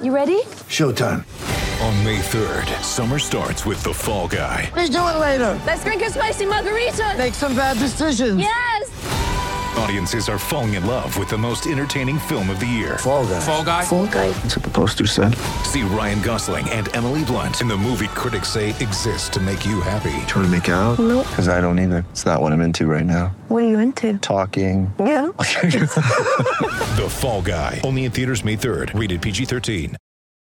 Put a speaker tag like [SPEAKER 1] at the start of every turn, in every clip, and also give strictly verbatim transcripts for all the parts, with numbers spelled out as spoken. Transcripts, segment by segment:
[SPEAKER 1] You ready?
[SPEAKER 2] Showtime.
[SPEAKER 3] On May third, summer starts with The Fall Guy.
[SPEAKER 2] Let's do it later.
[SPEAKER 1] Let's drink a spicy margarita.
[SPEAKER 2] Make some bad decisions.
[SPEAKER 1] Yes!
[SPEAKER 3] Audiences are falling in love with the most entertaining film of the year.
[SPEAKER 2] Fall Guy.
[SPEAKER 3] Fall Guy?
[SPEAKER 1] Fall Guy.
[SPEAKER 2] That's what the poster said.
[SPEAKER 3] See Ryan Gosling and Emily Blunt in the movie critics say exists to make you happy.
[SPEAKER 4] Trying to make it out?
[SPEAKER 1] Nope.
[SPEAKER 4] Because I don't either. It's not what I'm into right now.
[SPEAKER 1] What are you into?
[SPEAKER 4] Talking.
[SPEAKER 1] Yeah.
[SPEAKER 3] The Fall Guy. Only in theaters May third. Rated P G thirteen.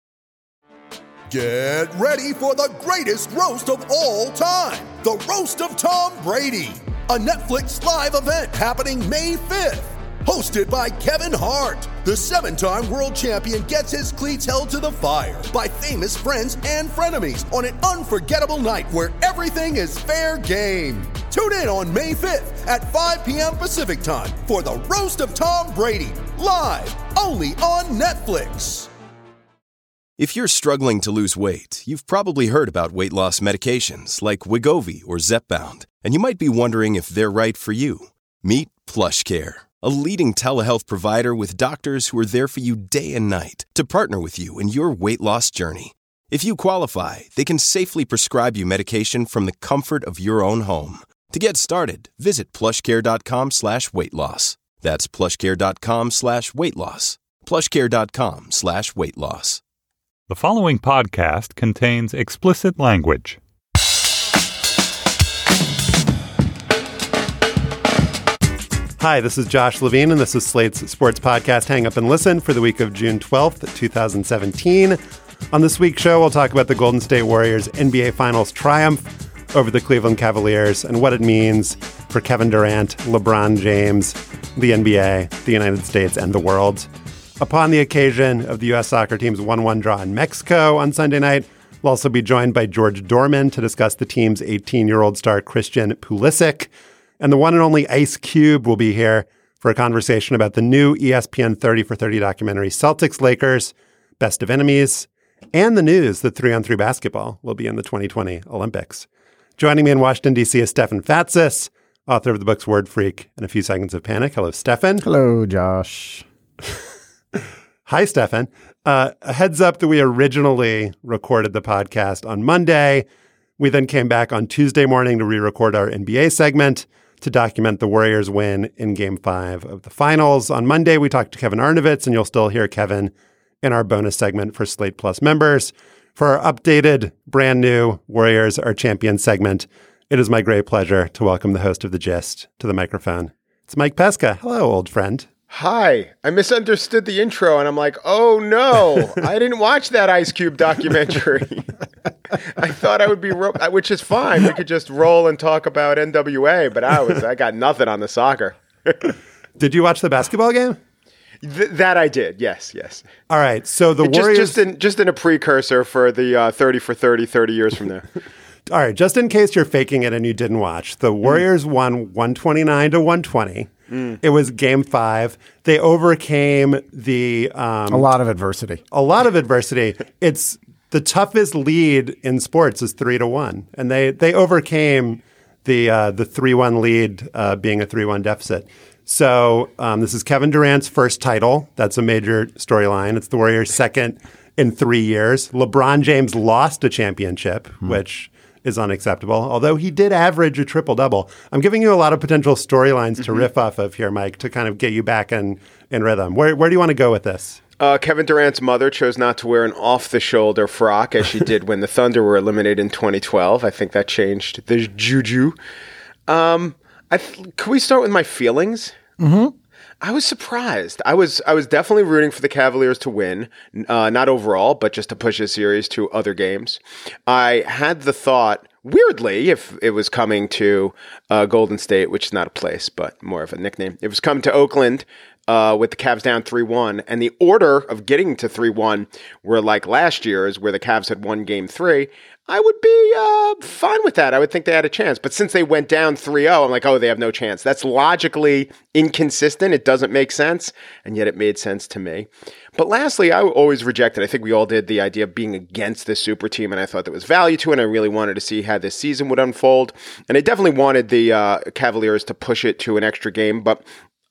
[SPEAKER 5] Get ready for the greatest roast of all time. The Roast of Tom Brady. A Netflix live event happening May fifth. Hosted by Kevin Hart. The seven-time world champion gets his cleats held to the fire by famous friends and frenemies on an unforgettable night where everything is fair game. Tune in on May fifth at five p.m. Pacific time for the Roast of Tom Brady. Live only on Netflix.
[SPEAKER 6] If you're struggling to lose weight, you've probably heard about weight loss medications like Wegovy or Zepbound, and you might be wondering if they're right for you. Meet PlushCare, a leading telehealth provider with doctors who are there for you day and night to partner with you in your weight loss journey. If you qualify, they can safely prescribe you medication from the comfort of your own home. To get started, visit plushcare.com slash weight loss. That's plushcare.com slash weight loss. plushcare.com slash weight loss.
[SPEAKER 7] The following podcast contains explicit language.
[SPEAKER 8] Hi, this is Josh Levine, and this is Slate's sports podcast, Hang Up and Listen, for the week of June twelfth, twenty seventeen. On this week's show, we'll talk about the Golden State Warriors' N B A Finals triumph over the Cleveland Cavaliers and what it means for Kevin Durant, LeBron James, the N B A, the United States, and the world. Upon the occasion of the U S soccer team's one one draw in Mexico on Sunday night, we'll also be joined by George Dorman to discuss the team's eighteen-year-old star Christian Pulisic. And the one and only Ice Cube will be here for a conversation about the new E S P N thirty for thirty documentary Celtics-Lakers, Best of Enemies, and the news that three on three basketball will be in the twenty twenty Olympics. Joining me in Washington, D C is Stefan Fatsis, author of the books Word Freak and A Few Seconds of Panic. Hello, Stefan.
[SPEAKER 9] Hello, Josh.
[SPEAKER 8] Hi, Stefan. Uh, a heads up that we originally recorded the podcast on Monday. We then came back on Tuesday morning to re-record our N B A segment to document the Warriors' win in Game five of the Finals. On Monday, we talked to Kevin Arnovitz, and you'll still hear Kevin in our bonus segment for Slate Plus members. For our updated, brand new Warriors Are Champions segment, it is my great pleasure to welcome the host of The Gist to the microphone. It's Mike Pesca. Hello, old friend.
[SPEAKER 10] Hi, I misunderstood the intro, and I'm like, oh no, I didn't watch that Ice Cube documentary. I thought I would be, ro- which is fine. We could just roll and talk about N W A, but I was, I got nothing on the soccer.
[SPEAKER 8] Did you watch the basketball game?
[SPEAKER 10] Th- that I did, yes, yes.
[SPEAKER 8] All right, so the
[SPEAKER 10] just,
[SPEAKER 8] Warriors...
[SPEAKER 10] Just in, just in a precursor for the uh, thirty for thirty, thirty years from there.
[SPEAKER 8] All right, just in case you're faking it and you didn't watch, the Warriors mm. won one twenty-nine to one twenty. Mm. It was game five. They overcame the... Um,
[SPEAKER 9] a lot of adversity.
[SPEAKER 8] A lot of adversity. It's the toughest lead in sports is three to one. And they, they overcame the uh, the three one lead uh, being a three one deficit. So um, this is Kevin Durant's first title. That's a major storyline. It's the Warriors' second in three years. LeBron James lost a championship, mm. which... is unacceptable, although he did average a triple-double. I'm giving you a lot of potential storylines mm-hmm. to riff off of here, Mike, to kind of get you back in, in rhythm. Where, where do you want to go with this?
[SPEAKER 10] Uh, Kevin Durant's mother chose not to wear an off-the-shoulder frock, as she did when the Thunder were eliminated in twenty twelve. I think that changed the juju. Um, I th- can we start with my feelings?
[SPEAKER 9] Mm-hmm.
[SPEAKER 10] I was surprised. I was I was definitely rooting for the Cavaliers to win, uh, not overall, but just to push the series to other games. I had the thought, weirdly, if it was coming to uh, Golden State, which is not a place, but more of a nickname, it was coming to Oakland uh, with the Cavs down three one, and the order of getting to three one were like last year's, where the Cavs had won game three. I would be uh, fine with that. I would think they had a chance. But since they went down three oh, I'm like, oh, they have no chance. That's logically inconsistent. It doesn't make sense. And yet it made sense to me. But lastly, I always rejected, I think we all did, the idea of being against this super team. And I thought there was value to it. And I really wanted to see how this season would unfold. And I definitely wanted the uh, Cavaliers to push it to an extra game. But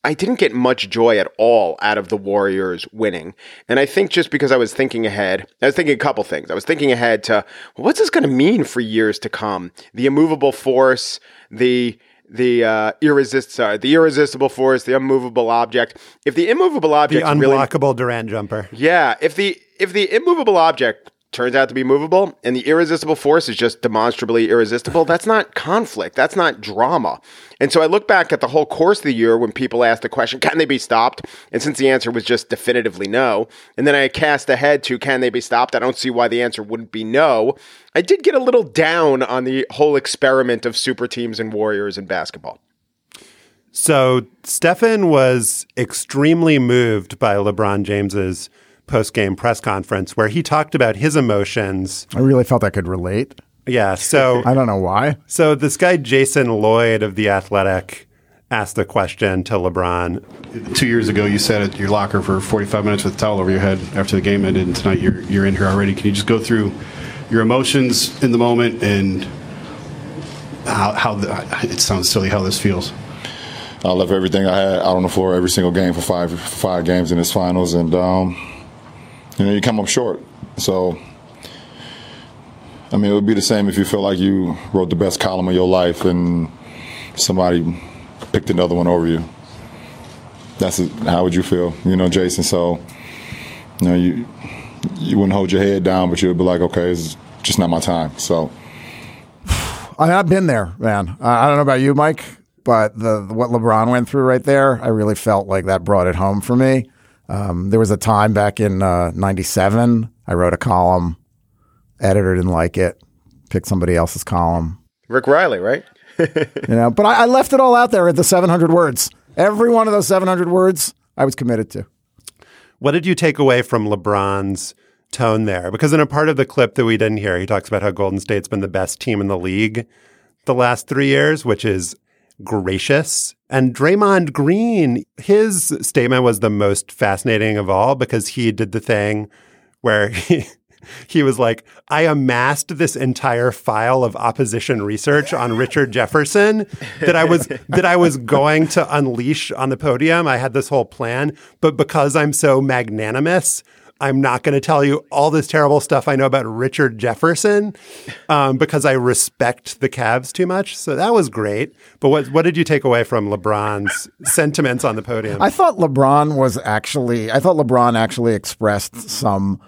[SPEAKER 10] I didn't get much joy at all out of the Warriors winning. And I think just because I was thinking ahead, I was thinking a couple things. I was thinking ahead to, well, what's this going to mean for years to come? The immovable force, the the uh, irresist, sorry, the irresistible force, the unmovable object. If the immovable object,
[SPEAKER 8] the unblockable really, Durant jumper,
[SPEAKER 10] yeah. If the if the immovable object turns out to be movable and the irresistible force is just demonstrably irresistible, that's not conflict. That's not drama. And so I look back at the whole course of the year when people asked the question, can they be stopped? And since the answer was just definitively no, and then I cast ahead to, can they be stopped? I don't see why the answer wouldn't be no. I did get a little down on the whole experiment of super teams and Warriors in basketball.
[SPEAKER 8] So Stephen was extremely moved by LeBron James's post-game press conference where he talked about his emotions.
[SPEAKER 9] I really felt I could relate.
[SPEAKER 8] Yeah, so
[SPEAKER 9] I don't know why.
[SPEAKER 8] So this guy Jason Lloyd of The Athletic asked a question to LeBron.
[SPEAKER 11] Two years ago, you sat at your locker for forty-five minutes with a towel over your head after the game ended, and tonight you're you're in here already. Can you just go through your emotions in the moment and how how the, it sounds silly how this feels?
[SPEAKER 12] I left everything I had out on the floor every single game for five five games in this finals, and um, you know you come up short. So. I mean, it would be the same if you feel like you wrote the best column of your life and somebody picked another one over you. That's a, how would you feel, you know, Jason? So, you know, you you wouldn't hold your head down, but you'd be like, okay, it's just not my time. So,
[SPEAKER 9] I mean, I've been there, man. I don't know about you, Mike, but the what LeBron went through right there, I really felt like that brought it home for me. Um, there was a time back in uh, ninety-seven, I wrote a column. Editor didn't like it, picked somebody else's column.
[SPEAKER 10] Rick Riley, right?
[SPEAKER 9] you know, but I, I left it all out there at the seven hundred words. Every one of those seven hundred words, I was committed to.
[SPEAKER 8] What did you take away from LeBron's tone there? Because in a part of the clip that we didn't hear, he talks about how Golden State's been the best team in the league the last three years, which is gracious. And Draymond Green, his statement was the most fascinating of all because he did the thing where he... He was like, I amassed this entire file of opposition research on Richard Jefferson that I was that I was going to unleash on the podium. I had this whole plan, but because I'm so magnanimous, I'm not going to tell you all this terrible stuff I know about Richard Jefferson um, because I respect the Cavs too much. So that was great. But what what did you take away from LeBron's sentiments on the podium?
[SPEAKER 9] I thought LeBron was actually, I thought LeBron actually expressed some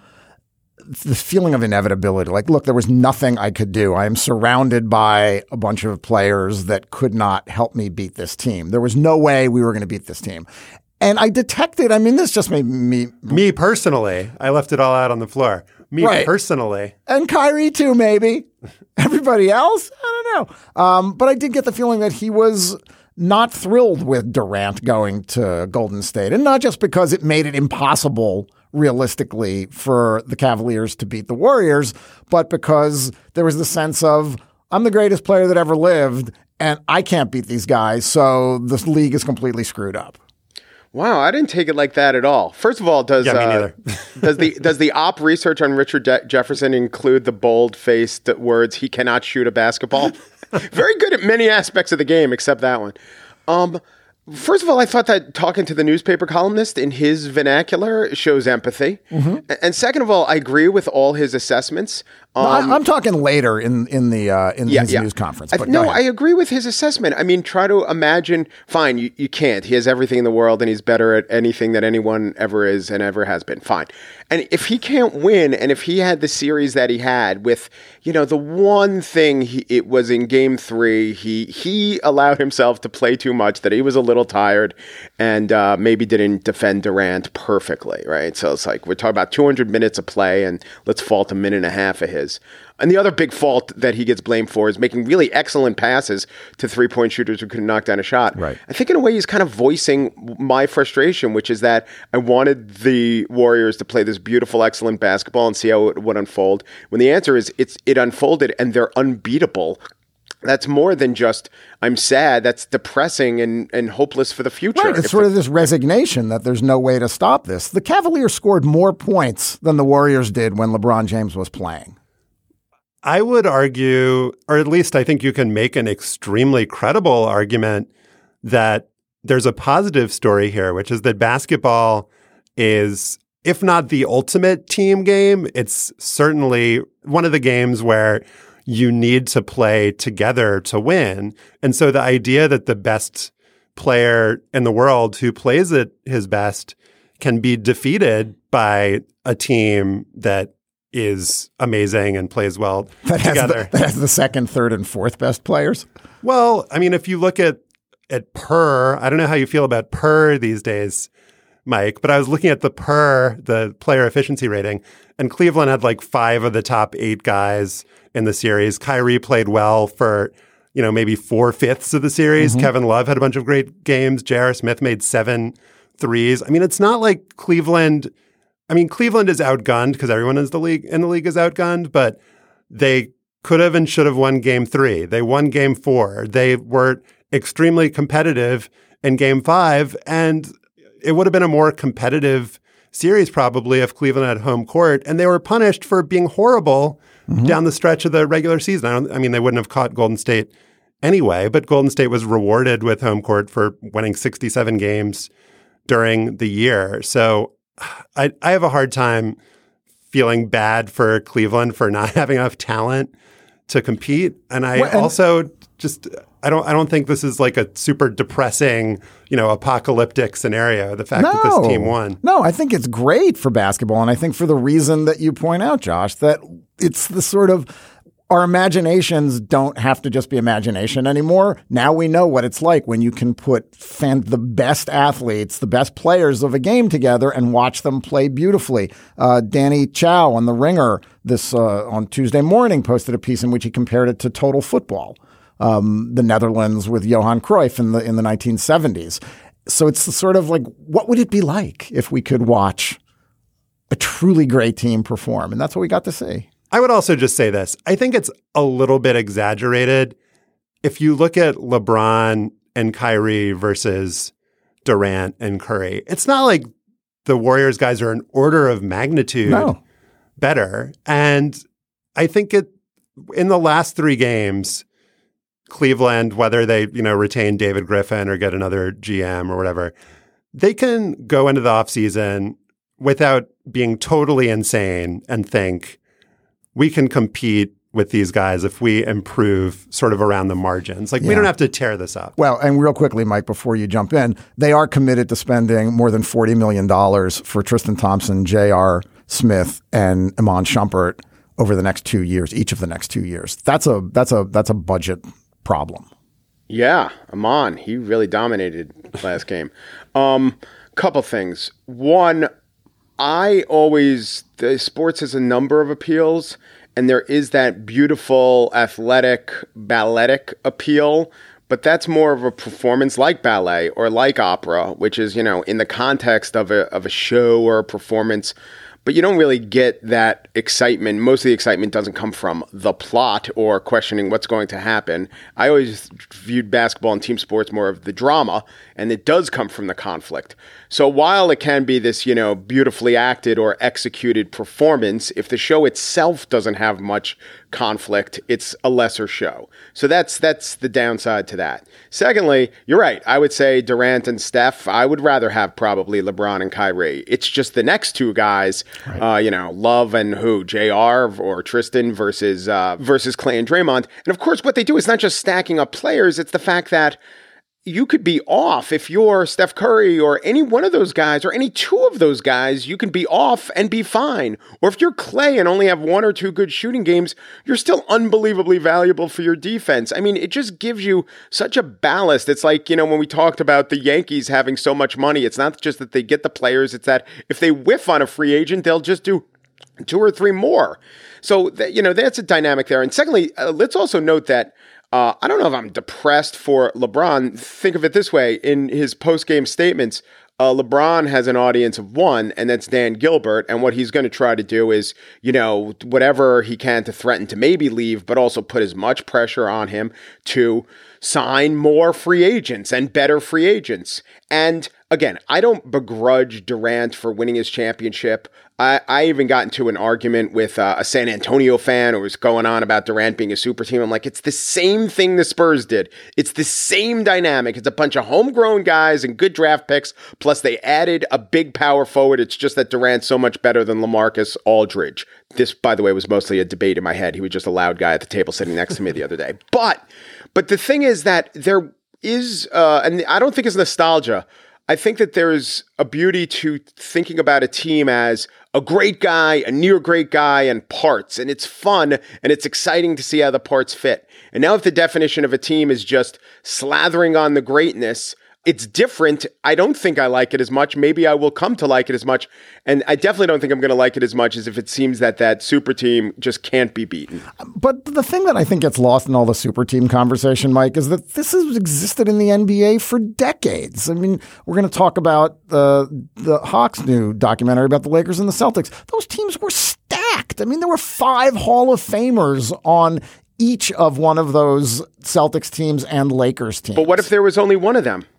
[SPEAKER 9] the feeling of inevitability. Like, look, there was nothing I could do. I am surrounded by a bunch of players that could not help me beat this team. There was no way we were going to beat this team. And I detected, I mean, this just made me...
[SPEAKER 8] Me personally. I left it all out on the floor. Me right. personally.
[SPEAKER 9] And Kyrie too, maybe. Everybody else? I don't know. Um, but I did get the feeling that he was not thrilled with Durant going to Golden State. And not just because it made it impossible realistically for the Cavaliers to beat the Warriors, but because there was the sense of, I'm the greatest player that ever lived, and I can't beat these guys, so this league is completely screwed up.
[SPEAKER 10] Wow, I didn't take it like that at all. First of all, does
[SPEAKER 8] yeah, me
[SPEAKER 10] uh,
[SPEAKER 8] neither.
[SPEAKER 10] does the does the op research on Richard De- Jefferson include the bold-faced words, he cannot shoot a basketball? Very good at many aspects of the game, except that one. Um, First of all, I thought that talking to the newspaper columnist in his vernacular shows empathy. Mm-hmm. And second of all, I agree with all his assessments. Um,
[SPEAKER 9] no, I, I'm talking later in in the uh, in
[SPEAKER 10] yeah,
[SPEAKER 9] his
[SPEAKER 10] yeah.
[SPEAKER 9] news conference.
[SPEAKER 10] But
[SPEAKER 9] I,
[SPEAKER 10] no, I agree with his assessment. I mean, try to imagine. Fine, you, you can't. He has everything in the world, and he's better at anything that anyone ever is and ever has been. Fine. And if he can't win, and if he had the series that he had with, you know, the one thing he, it was in Game Three, he he allowed himself to play too much, that he was a little tired, and uh, maybe didn't defend Durant perfectly, right? So it's like we're talking about two hundred minutes of play, and let's fault a minute and a half of his. And the other big fault that he gets blamed for is making really excellent passes to three-point shooters who couldn't knock down a shot.
[SPEAKER 9] Right.
[SPEAKER 10] I think in a way he's kind of voicing my frustration, which is that I wanted the Warriors to play this beautiful, excellent basketball and see how it would unfold. When the answer is it's it unfolded and they're unbeatable. That's more than just, I'm sad. That's depressing and, and hopeless for the future.
[SPEAKER 9] Right. It's if sort of this resignation that there's no way to stop this. The Cavaliers scored more points than the Warriors did when LeBron James was playing.
[SPEAKER 8] I would argue, or at least I think you can make an extremely credible argument that there's a positive story here, which is that basketball is, if not the ultimate team game, it's certainly one of the games where you need to play together to win. And so the idea that the best player in the world who plays at his best can be defeated by a team that is amazing and plays well
[SPEAKER 9] that
[SPEAKER 8] together.
[SPEAKER 9] Has the, that has the second, third, and fourth best players?
[SPEAKER 8] Well, I mean, if you look at, at P E R, I don't know how you feel about P E R these days, Mike, but I was looking at the P E R, the player efficiency rating, and Cleveland had like five of the top eight guys in the series. Kyrie played well for, you know, maybe four-fifths of the series.
[SPEAKER 9] Mm-hmm.
[SPEAKER 8] Kevin Love had a bunch of great games. J R. Smith made seven threes. I mean, it's not like Cleveland – I mean, Cleveland is outgunned because everyone in the league in the league is outgunned, but they could have and should have won game three. They won game four. They were extremely competitive in game five, and it would have been a more competitive series probably if Cleveland had home court, and they were punished for being horrible mm-hmm. down the stretch of the regular season. I, don't, I mean, they wouldn't have caught Golden State anyway, but Golden State was rewarded with home court for winning sixty-seven games during the year. So I, I have a hard time feeling bad for Cleveland for not having enough talent to compete. And I well, and also just I don't I don't think this is like a super depressing, you know, apocalyptic scenario, the fact
[SPEAKER 9] no,
[SPEAKER 8] that this team won.
[SPEAKER 9] No, I think it's great for basketball. And I think for the reason that you point out, Josh, that it's the sort of our imaginations don't have to just be imagination anymore. Now we know what it's like when you can put fan- the best athletes, the best players of a game together and watch them play beautifully. Uh, Danny Chow on The Ringer this uh, on Tuesday morning posted a piece in which he compared it to total football, um, the Netherlands with Johan Cruyff in the in the nineteen seventies. So it's the sort of like, what would it be like if we could watch a truly great team perform? And that's what we got to see.
[SPEAKER 8] I would also just say this. I think it's a little bit exaggerated. If you look at LeBron and Kyrie versus Durant and Curry, it's not like the Warriors guys are an order of magnitude
[SPEAKER 9] no.
[SPEAKER 8] better. And I think it in the last three games, Cleveland, whether they, you know, retain David Griffin or get another G M or whatever, they can go into the offseason without being totally insane and think, we can compete with these guys if we improve sort of around the margins. Like, yeah. we don't have to tear this up.
[SPEAKER 9] Well, and real quickly, Mike, before you jump in, they are committed to spending more than forty million dollars for Tristan Thompson, J R. Smith, and Iman Shumpert over the next two years, each of the next two years. That's a that's a that's a budget problem.
[SPEAKER 10] Yeah, Iman, he really dominated last game. Um, couple things. One, I always, the sports has a number of appeals, and there is that beautiful, athletic, balletic appeal, but that's more of a performance like ballet or like opera, which is, you know, in the context of a of a show or a performance. But you don't really get that excitement. Most of the excitement doesn't come from the plot or questioning what's going to happen. I always viewed basketball and team sports more of the drama, and it does come from the conflict. So while it can be this, you know, beautifully acted or executed performance, if the show itself doesn't have much conflict, it's a lesser show. So that's that's the downside to that. Secondly, you're right. I would say Durant and Steph, I would rather have probably LeBron and Kyrie. It's just the next two guys, right. uh, you know, Love and who, J R or Tristan versus uh, versus Clay and Draymond. And of course, what they do is not just stacking up players. It's the fact that you could be off if you're Steph Curry or any one of those guys or any two of those guys, you can be off and be fine. Or if you're Clay and only have one or two good shooting games, you're still unbelievably valuable for your defense. I mean, it just gives you such a ballast. It's like, you know, when we talked about the Yankees having so much money, it's not just that they get the players, it's that if they whiff on a free agent, they'll just do two or three more. So, that, you know, that's a dynamic there. And secondly, uh, let's also note that Uh, I don't know if I'm depressed for LeBron. Think of it this way. In his post-game statements, uh, LeBron has an audience of one, and that's Dan Gilbert. And what he's going to try to do is, you know, whatever he can to threaten to maybe leave, but also put as much pressure on him to sign more free agents and better free agents. And again, I don't begrudge Durant for winning his championship. I, I even got into an argument with uh, a San Antonio fan who was going on about Durant being a super team. I'm like, it's the same thing the Spurs did. It's the same dynamic. It's a bunch of homegrown guys and good draft picks. Plus, they added a big power forward. It's just that Durant's so much better than LaMarcus Aldridge. This, by the way, was mostly a debate in my head. He was just a loud guy at the table sitting next to me the other day. But, but the thing is that there is, uh, and I don't think it's nostalgia. I think that there is a beauty to thinking about a team as a great guy, a near great guy, and parts. And it's fun and it's exciting to see how the parts fit. And now if the definition of a team is just slathering on the greatness, it's different. I don't think I like it as much. Maybe I will come to like it as much. And I definitely don't think I'm going to like it as much as if it seems that that super team just can't be beaten.
[SPEAKER 9] But the thing that I think gets lost in all the super team conversation, Mike, is that this has existed in the N B A for decades. I mean, we're going to talk about the, the Hawks' new documentary about the Lakers and the Celtics. Those teams were stacked. I mean, there were five Hall of Famers on each of one of those Celtics teams and Lakers teams.
[SPEAKER 10] But what if there was only one of them?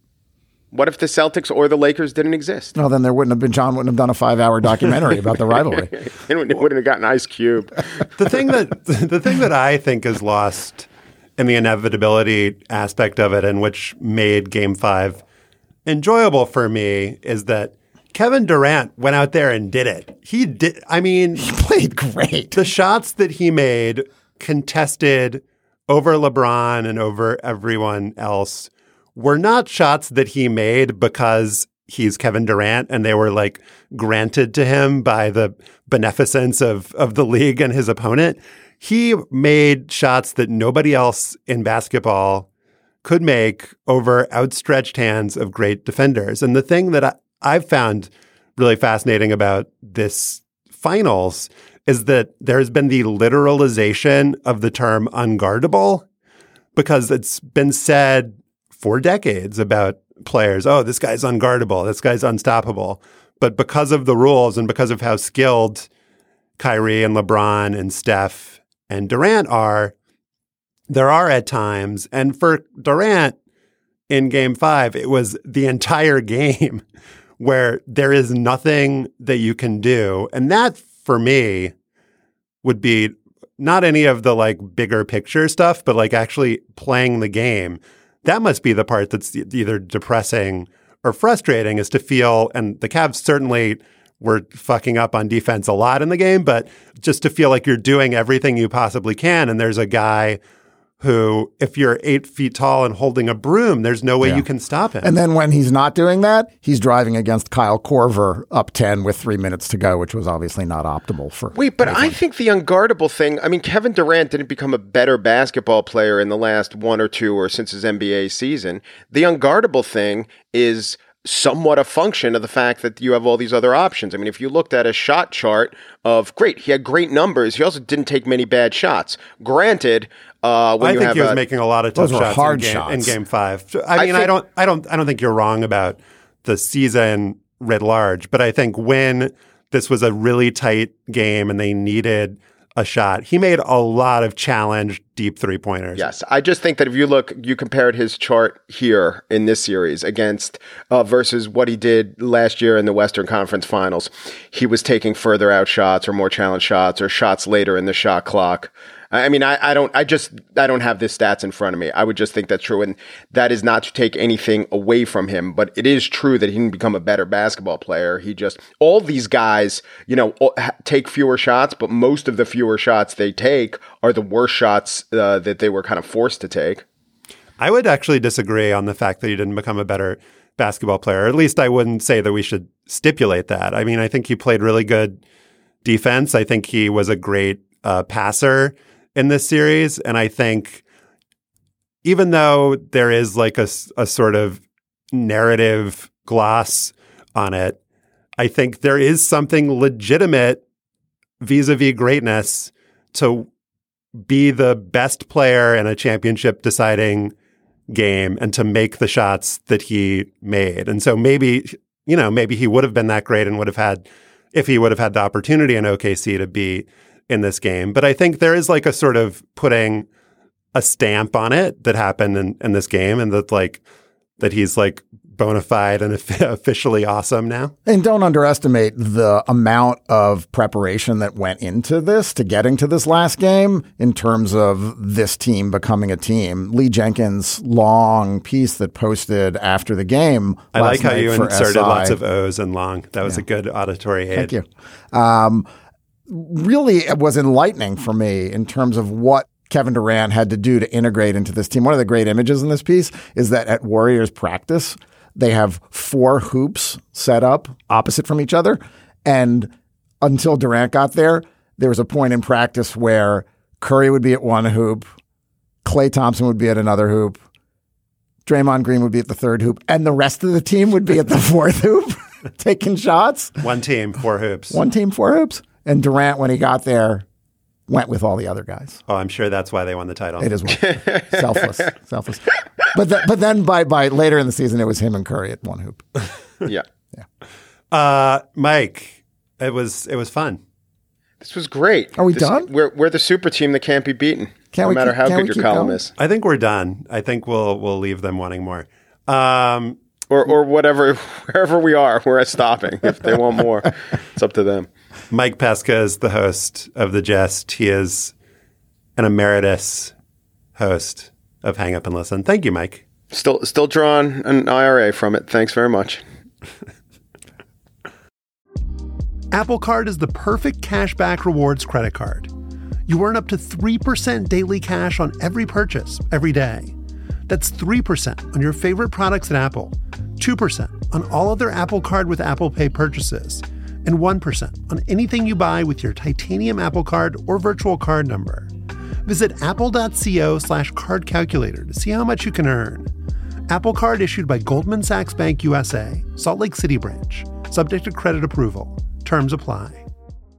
[SPEAKER 10] What if the Celtics or the Lakers didn't exist?
[SPEAKER 9] No, then there wouldn't have been, John wouldn't have done a five-hour documentary about the rivalry.
[SPEAKER 10] It wouldn't have gotten Ice Cube.
[SPEAKER 8] The thing that the thing that I think is lost in the inevitability aspect of it, and which made Game Five enjoyable for me, is that Kevin Durant went out there and did it. He did. I mean,
[SPEAKER 9] he played great.
[SPEAKER 8] The shots that he made, contested over LeBron and over everyone else, were not shots that he made because he's Kevin Durant and they were like granted to him by the beneficence of, of the league and his opponent. He made shots that nobody else in basketball could make over outstretched hands of great defenders. And the thing that I, I've found really fascinating about this finals is that there has been the literalization of the term unguardable, because it's been said for decades about players, oh, this guy's unguardable, this guy's unstoppable. But because of the rules and because of how skilled Kyrie and LeBron and Steph and Durant are, there are at times, and for Durant in Game Five, it was the entire game where there is nothing that you can do. And that, for me, would be not any of the like bigger picture stuff, but like actually playing the game. That must be the part that's either depressing or frustrating, is to feel, and the Cavs certainly were fucking up on defense a lot in the game, but just to feel like you're doing everything you possibly can. And there's a guy who, if you're eight feet tall and holding a broom, there's no way yeah. you can stop him.
[SPEAKER 9] And then when he's not doing that, he's driving against Kyle Korver up ten with three minutes to go, which was obviously not optimal for.
[SPEAKER 10] Wait, but anything. I think the unguardable thing, I mean, Kevin Durant didn't become a better basketball player in the last one or two or since his N B A season. The unguardable thing is somewhat a function of the fact that you have all these other options. I mean, if you looked at a shot chart of, great, he had great numbers. He also didn't take many bad shots. Granted, uh, when
[SPEAKER 8] I
[SPEAKER 10] you
[SPEAKER 8] think
[SPEAKER 10] have
[SPEAKER 8] he was
[SPEAKER 10] a,
[SPEAKER 8] making a lot of tough shots,
[SPEAKER 9] hard
[SPEAKER 8] in, game,
[SPEAKER 9] shots
[SPEAKER 8] in Game Five. So, I mean, I, think, I don't, I don't, I don't think you're wrong about the season writ large, but I think when this was a really tight game and they needed a shot, he made a lot of challenged deep three pointers.
[SPEAKER 10] Yes. I just think that if you look, you compared his chart here in this series against uh, versus what he did last year in the Western Conference Finals, he was taking further out shots or more challenged shots or shots later in the shot clock. I mean, I, I don't, I just, I don't have the stats in front of me. I would just think that's true. And that is not to take anything away from him, but it is true that he didn't become a better basketball player. He just, all these guys, you know, take fewer shots, but most of the fewer shots they take are the worst shots uh, that they were kind of forced to take.
[SPEAKER 8] I would actually disagree on the fact that he didn't become a better basketball player. At least I wouldn't say that we should stipulate that. I mean, I think he played really good defense. I think he was a great uh, passer in this series. And I think even though there is like a, a sort of narrative gloss on it, I think there is something legitimate vis-a-vis greatness to be the best player in a championship deciding game and to make the shots that he made. And so maybe, you know, maybe he would have been that great and would have had, if he would have had the opportunity in O K C to be in this game. But I think there is like a sort of putting a stamp on it that happened in, in this game, and that like that he's like bona fide and officially awesome now.
[SPEAKER 9] And don't underestimate the amount of preparation that went into this to getting to this last game in terms of this team becoming a team. Lee Jenkins' long piece that posted after the game.
[SPEAKER 8] I like how you inserted
[SPEAKER 9] S I.
[SPEAKER 8] lots of O's and long. That was
[SPEAKER 9] Yeah.
[SPEAKER 8] a good auditory aid.
[SPEAKER 9] Thank you. Um, really, it was enlightening for me in terms of what Kevin Durant had to do to integrate into this team. One of the great images in this piece is that at Warriors practice, they have four hoops set up opposite from each other. And until Durant got there, there was a point in practice where Curry would be at one hoop, Klay Thompson would be at another hoop, Draymond Green would be at the third hoop, and the rest of the team would be at the fourth hoop taking shots.
[SPEAKER 8] One team, four hoops.
[SPEAKER 9] One team, four hoops. And Durant, when he got there, went with all the other guys.
[SPEAKER 8] Oh, I'm sure that's why they won the title.
[SPEAKER 9] It is one. selfless, selfless. But th- but then by by later in the season, it was him and Curry at one hoop.
[SPEAKER 10] Yeah,
[SPEAKER 9] yeah.
[SPEAKER 8] Uh, Mike, it was it was fun.
[SPEAKER 10] This was great.
[SPEAKER 9] Are we
[SPEAKER 10] this,
[SPEAKER 9] done?
[SPEAKER 10] We're we're the super team that can't be beaten.
[SPEAKER 9] Can't
[SPEAKER 10] no
[SPEAKER 9] we
[SPEAKER 10] matter
[SPEAKER 9] keep-
[SPEAKER 10] how
[SPEAKER 9] can't
[SPEAKER 10] good
[SPEAKER 9] we
[SPEAKER 10] your
[SPEAKER 9] keep
[SPEAKER 10] column
[SPEAKER 9] going?
[SPEAKER 10] is,
[SPEAKER 8] I think we're done. I think we'll we'll leave them wanting more. Um,
[SPEAKER 10] or or whatever, wherever we are, we're at stopping. If they want more, it's up to them.
[SPEAKER 8] Mike Pesca is the host of The Jest. He is an emeritus host of Hang Up and Listen. Thank you, Mike.
[SPEAKER 10] Still still drawing an I R A from it. Thanks very much.
[SPEAKER 13] Apple Card is the perfect cashback rewards credit card. You earn up to three percent daily cash on every purchase, every day. That's three percent on your favorite products at Apple, two percent on all other Apple Card with Apple Pay purchases, and one percent on anything you buy with your titanium Apple Card or virtual card number. Visit apple.co slash card calculator to see how much you can earn. Apple Card issued by Goldman Sachs Bank U S A, Salt Lake City branch. Subject to credit approval. Terms apply.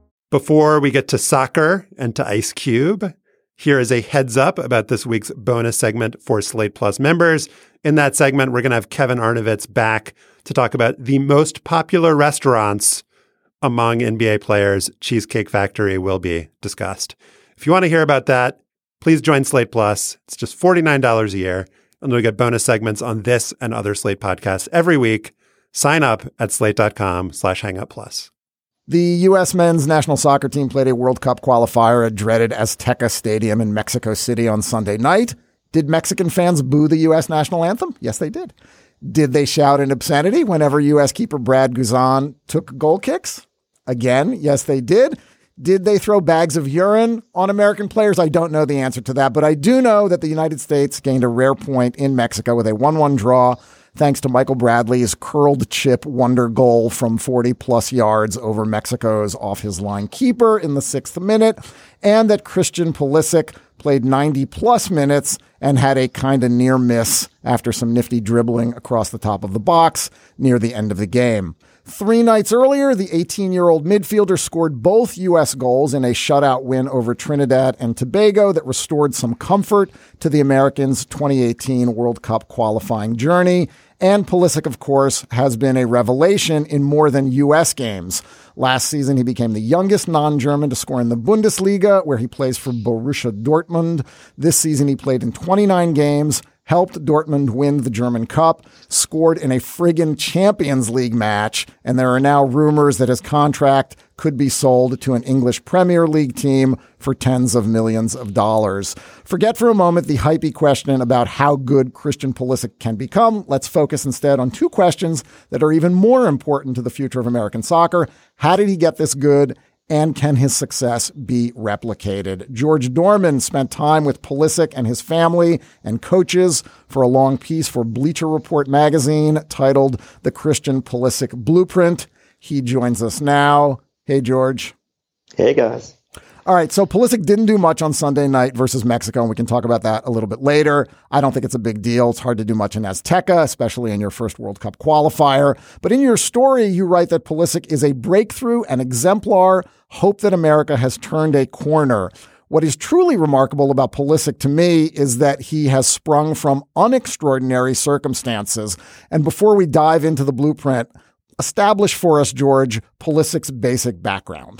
[SPEAKER 8] Before we get to soccer and to Ice Cube, here is a heads up about this week's bonus segment for Slate Plus members. In that segment, we're going to have Kevin Arnovitz back to talk about the most popular restaurants among N B A players. Cheesecake Factory will be discussed. If you want to hear about that, please join Slate Plus. It's just forty-nine dollars a year, and you'll get bonus segments on this and other Slate podcasts every week. Sign up at slate.com slash hangup plus.
[SPEAKER 9] The U S men's national soccer team played a World Cup qualifier at dreaded Azteca Stadium in Mexico City on Sunday night. Did Mexican fans boo the U S national anthem? Yes, they did. Did they shout in obscenity whenever U S keeper Brad Guzan took goal kicks? Again, yes, they did. Did they throw bags of urine on American players? I don't know the answer to that, but I do know that the United States gained a rare point in Mexico with a one one draw, thanks to Michael Bradley's curled chip wonder goal from forty plus yards over Mexico's off his line keeper in the sixth minute, and that Christian Pulisic played ninety plus minutes and had a kind of near miss after some nifty dribbling across the top of the box near the end of the game. Three nights earlier, the eighteen-year-old midfielder scored both U S goals in a shutout win over Trinidad and Tobago that restored some comfort to the Americans' twenty eighteen World Cup qualifying journey. And Pulisic, of course, has been a revelation in more than U S games. Last season, he became the youngest non-German to score in the Bundesliga, where he plays for Borussia Dortmund. This season, he played in twenty-nine games, helped Dortmund win the German Cup, scored in a friggin' Champions League match, and there are now rumors that his contract could be sold to an English Premier League team for tens of millions of dollars. Forget for a moment the hypey question about how good Christian Pulisic can become. Let's focus instead on two questions that are even more important to the future of American soccer. How did he get this good? And can his success be replicated? George Dorman spent time with Pulisic and his family and coaches for a long piece for Bleacher Report magazine titled The Christian Pulisic Blueprint. He joins us now. Hey, George.
[SPEAKER 14] Hey, guys.
[SPEAKER 9] All right, so Pulisic didn't do much on Sunday night versus Mexico, and we can talk about that a little bit later. I don't think it's a big deal. It's hard to do much in Azteca, especially in your first World Cup qualifier. But in your story, you write that Pulisic is a breakthrough, an exemplar, hope that America has turned a corner. What is truly remarkable about Pulisic to me is that he has sprung from unextraordinary circumstances. And before we dive into the blueprint, establish for us, George, Pulisic's basic background.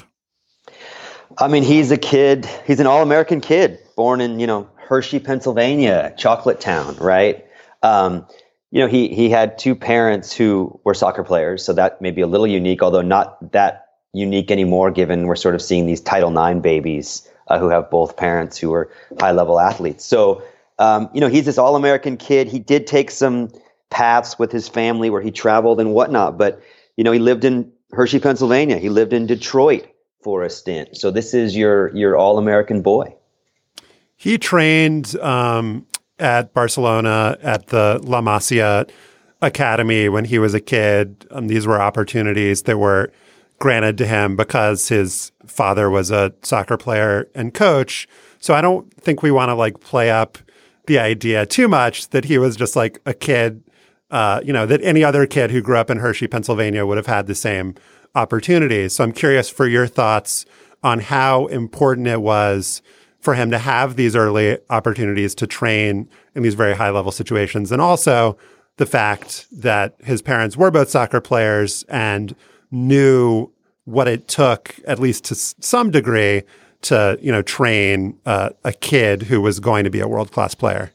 [SPEAKER 14] I mean, he's a kid, he's an all-American kid born in, you know, Hershey, Pennsylvania, Chocolate Town, right? Um, you know, he he had two parents who were soccer players, so that may be a little unique, although not that unique anymore, given we're sort of seeing these Title nine babies uh, who have both parents who are high-level athletes. So, um, you know, he's this all-American kid. He did take some paths with his family where he traveled and whatnot, but, you know, he lived in Hershey, Pennsylvania. He lived in Detroit for a stint. So this is your your all-American boy.
[SPEAKER 8] He trained um, at Barcelona at the La Masia Academy when he was a kid. Um, these were opportunities that were granted to him because his father was a soccer player and coach. So I don't think we want to like play up the idea too much that he was just like a kid, uh, you know, that any other kid who grew up in Hershey, Pennsylvania would have had the same opportunities. So I'm curious for your thoughts on how important it was for him to have these early opportunities to train in these very high level situations. And also the fact that his parents were both soccer players and knew what it took, at least to some degree, to, you know, train uh, a kid who was going to be a world-class player.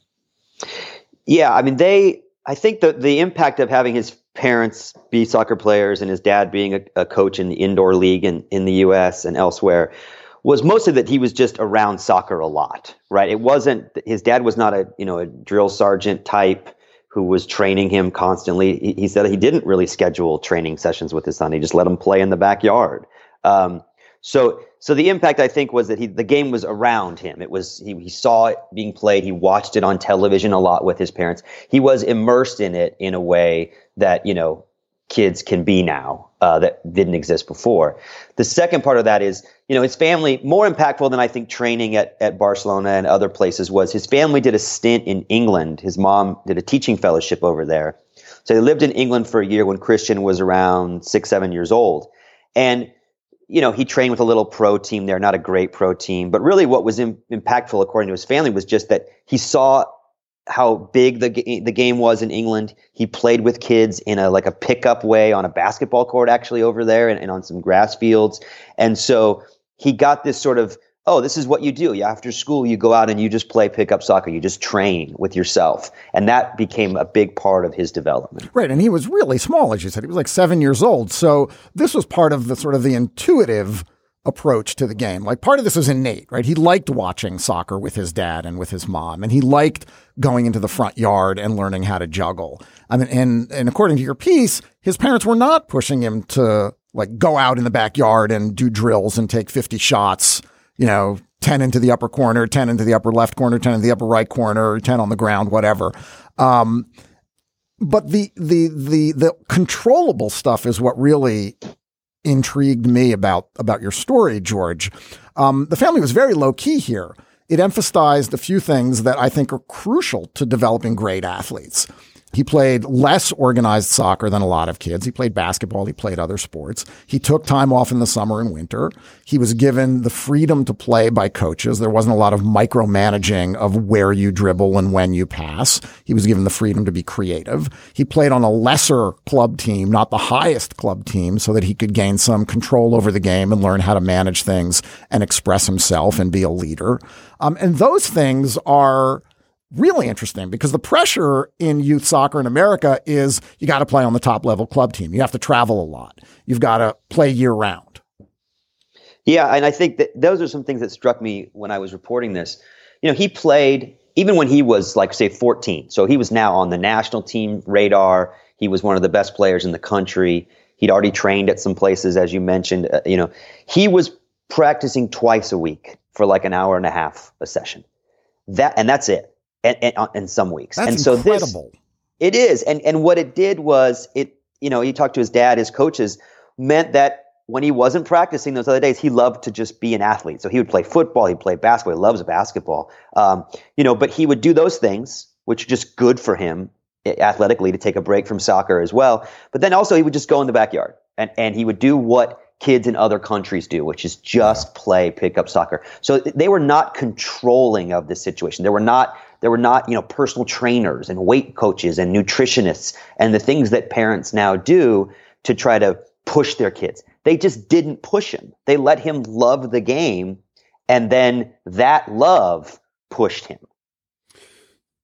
[SPEAKER 14] Yeah, I mean, they, I think the, the impact of having his parents be soccer players and his dad being a, a coach in the indoor league in, in the U S and elsewhere was mostly that he was just around soccer a lot, right? It wasn't, his dad was not a, you know, a drill sergeant type who was training him constantly. He, he said he didn't really schedule training sessions with his son. He just let him play in the backyard. Um, so, so the impact, I think, was that he, the game was around him. It was, he, he saw it being played. He watched it on television a lot with his parents. He was immersed in it in a way that, you know, kids can be now, uh, that didn't exist before. The second part of that is, you know, his family, more impactful than I think training at, at Barcelona and other places was his family did a stint in England. His mom did a teaching fellowship over there. So they lived in England for a year when Christian was around six, seven years old. And, you know, he trained with a little pro team there, not a great pro team. But really what was im- impactful, according to his family, was just that he saw how big the ga- the game was in England. He played with kids in a like a pickup way on a basketball court actually over there and, and on some grass fields. And so he got this sort of, oh, this is what you do. You, after school, you go out and you just play pickup soccer. You just train with yourself. And that became a big part of his development.
[SPEAKER 9] Right. And he was really small, as you said. He was like seven years old. So this was part of the sort of the intuitive approach to the game. Like part of this was innate, right? He liked watching soccer with his dad and with his mom, and he liked going into the front yard and learning how to juggle. I mean, and, and according to your piece, his parents were not pushing him to like go out in the backyard and do drills and take fifty shots, you know, ten into the upper corner, ten into the upper left corner, ten into the upper right corner, ten on the ground, whatever. Um, but the, the, the, the controllable stuff is what really intrigued me about, about your story, George. Um, the family was very low key here. It emphasized a few things that I think are crucial to developing great athletes. He played less organized soccer than a lot of kids. He played basketball. He played other sports. He took time off in the summer and winter. He was given the freedom to play by coaches. There wasn't a lot of micromanaging of where you dribble and when you pass. He was given the freedom to be creative. He played on a lesser club team, not the highest club team, so that he could gain some control over the game and learn how to manage things and express himself and be a leader. Um, and those things are really interesting because the pressure in youth soccer in America is you got to play on the top level club team. You have to travel a lot. You've got to play year round.
[SPEAKER 14] Yeah. And I think that those are some things that struck me when I was reporting this. You know, he played even when he was like, say, fourteen. So he was now on the national team radar. He was one of the best players in the country. He'd already trained at some places, as you mentioned. Uh, you know, he was practicing twice a week for like an hour and a half a session. That, and that's it. And, and, and some weeks.
[SPEAKER 9] That's
[SPEAKER 14] and so
[SPEAKER 9] incredible.
[SPEAKER 14] This, it is. And, and what it did was it, you know, he talked to his dad, his coaches, meant that when he wasn't practicing those other days, he loved to just be an athlete. So he would play football, he'd play basketball, he loves basketball. Um, you know, but he would do those things, which are just good for him athletically to take a break from soccer as well. But then also he would just go in the backyard and, and he would do what kids in other countries do, which is just play pickup soccer. So they were not controlling of this situation. There were not, there were not, you know, personal trainers and weight coaches and nutritionists and the things that parents now do to try to push their kids. They just didn't push him. They let him love the game, and then that love pushed him.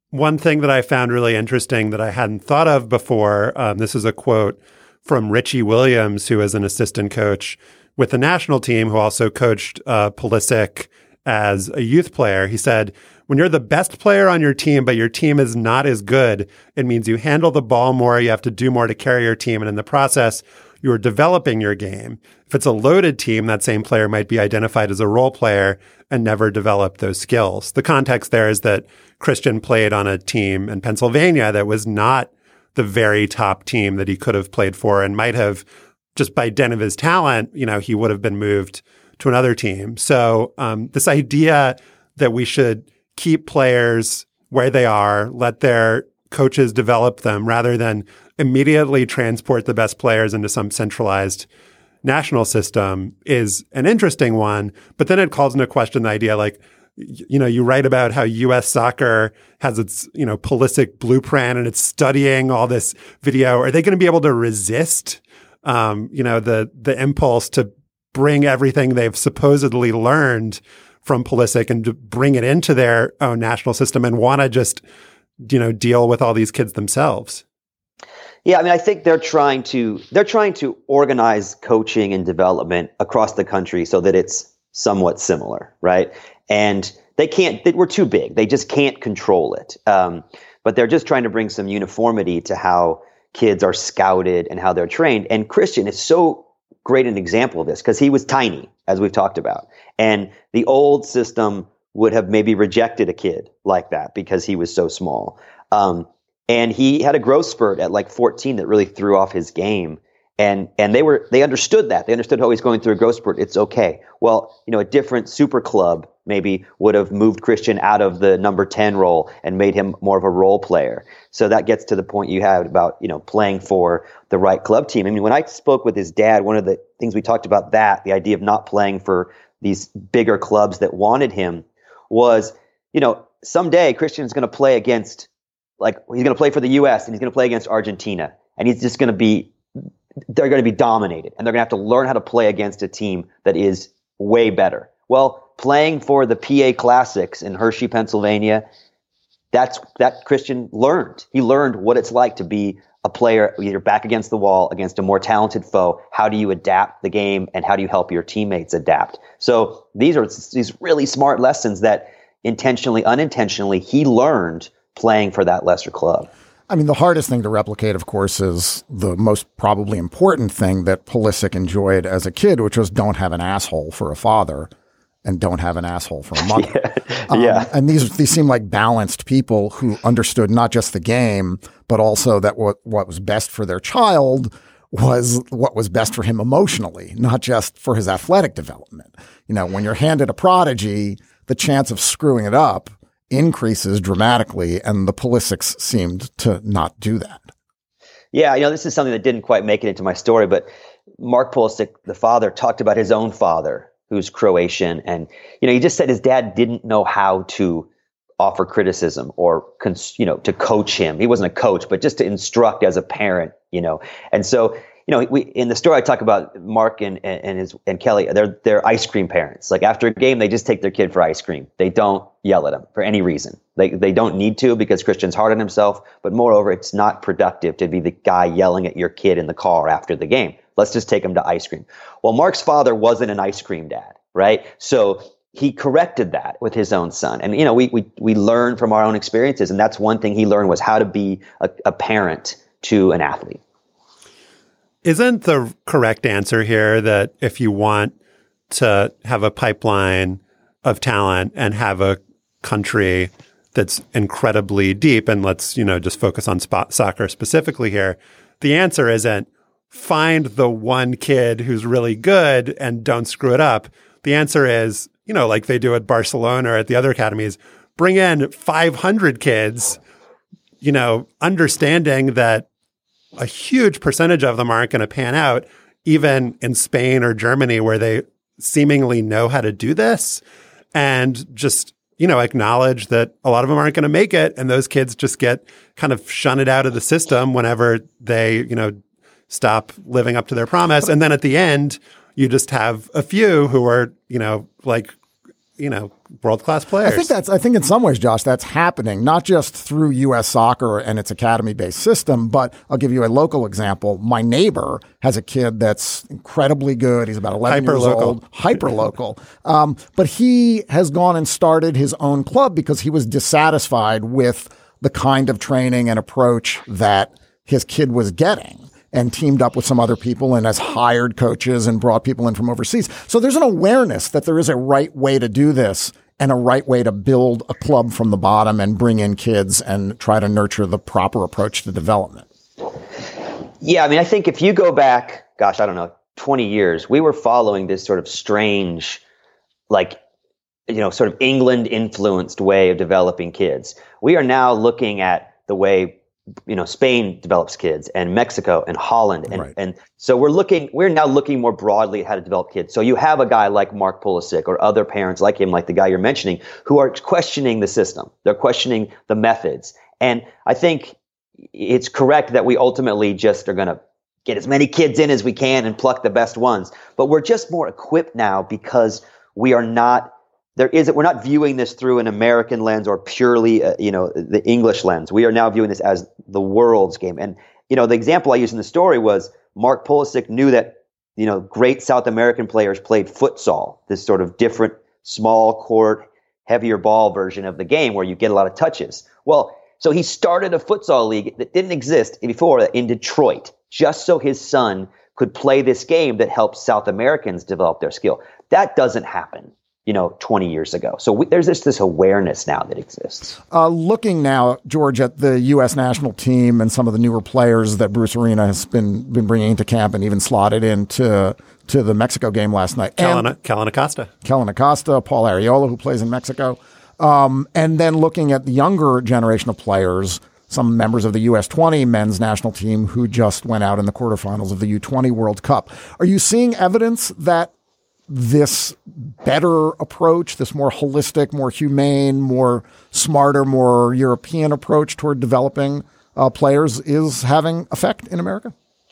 [SPEAKER 8] one thing that I found really interesting that I hadn't thought of before, um, this is a quote from Richie Williams, who is an assistant coach with the national team, who also coached uh, Pulisic as a youth player. He said, when you're the best player on your team, but your team is not as good, it means you handle the ball more, you have to do more to carry your team, and in the process, you're developing your game. If it's a loaded team, that same player might be identified as a role player and never develop those skills. The context there is that Christian played on a team in Pennsylvania that was not the very top team that he could have played for and might have, just by dint of his talent, you know, he would have been moved to another team. So um, this idea that we should keep players where they are, let their coaches develop them rather than immediately transport the best players into some centralized national system is an interesting one. But then it calls into question the idea, like, you know, you write about how U S soccer has its, you know, Pulisic blueprint and it's studying all this video. Are they going to be able to resist, um, you know, the the impulse to bring everything they've supposedly learned from Pulisic and to bring it into their own national system and want to just, you know, deal with all these kids themselves?
[SPEAKER 14] Yeah, I mean, I think they're trying to they're trying to organize coaching and development across the country so that it's somewhat similar, right? And they can't, they, we're too big. They just can't control it. Um, but they're just trying to bring some uniformity to how kids are scouted and how they're trained. And Christian is so great an example of this because he was tiny, as we've talked about. And the old system would have maybe rejected a kid like that because he was so small. Um, and he had a growth spurt at like fourteen that really threw off his game. And and they were they understood that. They understood how he's going through a growth spurt. It's okay. Well, you know, a different super club maybe would have moved Christian out of the number ten role and made him more of a role player. So that gets to the point you had about, you know, playing for the right club team. I mean, when I spoke with his dad, one of the things we talked about that, the idea of not playing for these bigger clubs that wanted him was, you know, someday Christian's going to play against, like, he's going to play for the U S and he's going to play against Argentina. And he's just going to be they're going to be dominated and they're going to have to learn how to play against a team that is way better. Well, playing for the P A Classics in Hershey, Pennsylvania, that's that Christian learned. He learned what it's like to be a player, either back against the wall against a more talented foe. How do you adapt the game and how do you help your teammates adapt? So these are these really smart lessons that intentionally, unintentionally, he learned playing for that lesser club.
[SPEAKER 9] I mean, the hardest thing to replicate, of course, is the most probably important thing that Pulisic enjoyed as a kid, which was don't have an asshole for a father and don't have an asshole for a mother.
[SPEAKER 14] yeah.
[SPEAKER 9] Um,
[SPEAKER 14] yeah.
[SPEAKER 9] And these these seem like balanced people who understood not just the game, but also that what, what was best for their child was what was best for him emotionally, not just for his athletic development. You know, when you're handed a prodigy, the chance of screwing it up increases dramatically, and the Pulisics seemed to not do that.
[SPEAKER 14] Yeah, you know, this is something that didn't quite make it into my story, but Mark Pulisic, the father, talked about his own father, who's Croatian, and, you know, he just said his dad didn't know how to offer criticism or, you know, to coach him. He wasn't a coach, but just to instruct as a parent, you know. And so, you know, we, in the story I talk about Mark and, and his and Kelly, they're they're ice cream parents. Like after a game, they just take their kid for ice cream. They don't yell at him for any reason. They they don't need to because Christian's hard on himself. But moreover, it's not productive to be the guy yelling at your kid in the car after the game. Let's just take him to ice cream. Well, Mark's father wasn't an ice cream dad, right? So he corrected that with his own son. And, you know, we we we learn from our own experiences. And that's one thing he learned was how to be a, a parent to an athlete.
[SPEAKER 8] Isn't the correct answer here that if you want to have a pipeline of talent and have a country that's incredibly deep, and let's, you know, just focus on spot soccer specifically here, the answer isn't find the one kid who's really good and don't screw it up. The answer is, you know, like they do at Barcelona or at the other academies, bring in five hundred kids, you know, understanding that a huge percentage of them aren't going to pan out, even in Spain or Germany, where they seemingly know how to do this, and just, you know, acknowledge that a lot of them aren't going to make it. And those kids just get kind of shunted out of the system whenever they, you know, stop living up to their promise. And then at the end, you just have a few who are, you know, like you know, world-class players.
[SPEAKER 9] I think that's, I think in some ways, Josh, that's happening, not just through U S Soccer and its academy-based system, but I'll give you a local example. My neighbor has a kid that's incredibly good. He's about eleven years old, hyper-local. Um, but he has gone and started his own club because he was dissatisfied with the kind of training and approach that his kid was getting, and teamed up with some other people and has hired coaches and brought people in from overseas. So there's an awareness that there is a right way to do this and a right way to build a club from the bottom and bring in kids and try to nurture the proper approach to development.
[SPEAKER 14] Yeah, I mean, I think if you go back, gosh, I don't know, twenty years, we were following this sort of strange, like, you know, sort of England-influenced way of developing kids. We are now looking at the way, you know, Spain develops kids, and Mexico and Holland. And, right. and so we're looking, we're now looking more broadly at how to develop kids. So you have a guy like Mark Pulisic or other parents like him, like the guy you're mentioning, who are questioning the system. They're questioning the methods. And I think it's correct that we ultimately just are going to get as many kids in as we can and pluck the best ones. But we're just more equipped now because we are not There is, we're not viewing this through an American lens or purely, uh, you know, the English lens. We are now viewing this as the world's game. And, you know, the example I used in the story was Mark Pulisic knew that, you know, great South American players played futsal, this sort of different small court, heavier ball version of the game where you get a lot of touches. Well, so he started a futsal league that didn't exist before in Detroit, just so his son could play this game that helps South Americans develop their skill. That doesn't happen, you know, twenty years ago. So we, there's this, this awareness now that exists.
[SPEAKER 9] Uh, looking now, George, at the U S national team and some of the newer players that Bruce Arena has been been bringing into camp and even slotted into to the Mexico game last night.
[SPEAKER 8] Kellen, Kellen Acosta.
[SPEAKER 9] Kellen Acosta, Paul Arriola, who plays in Mexico. Um, and then looking at the younger generation of players, some members of the U S twenty men's national team who just went out in the quarterfinals of the U twenty World Cup. Are you seeing evidence that this better approach, this more holistic, more humane, more smarter, more European approach toward developing uh, players is having effect in America?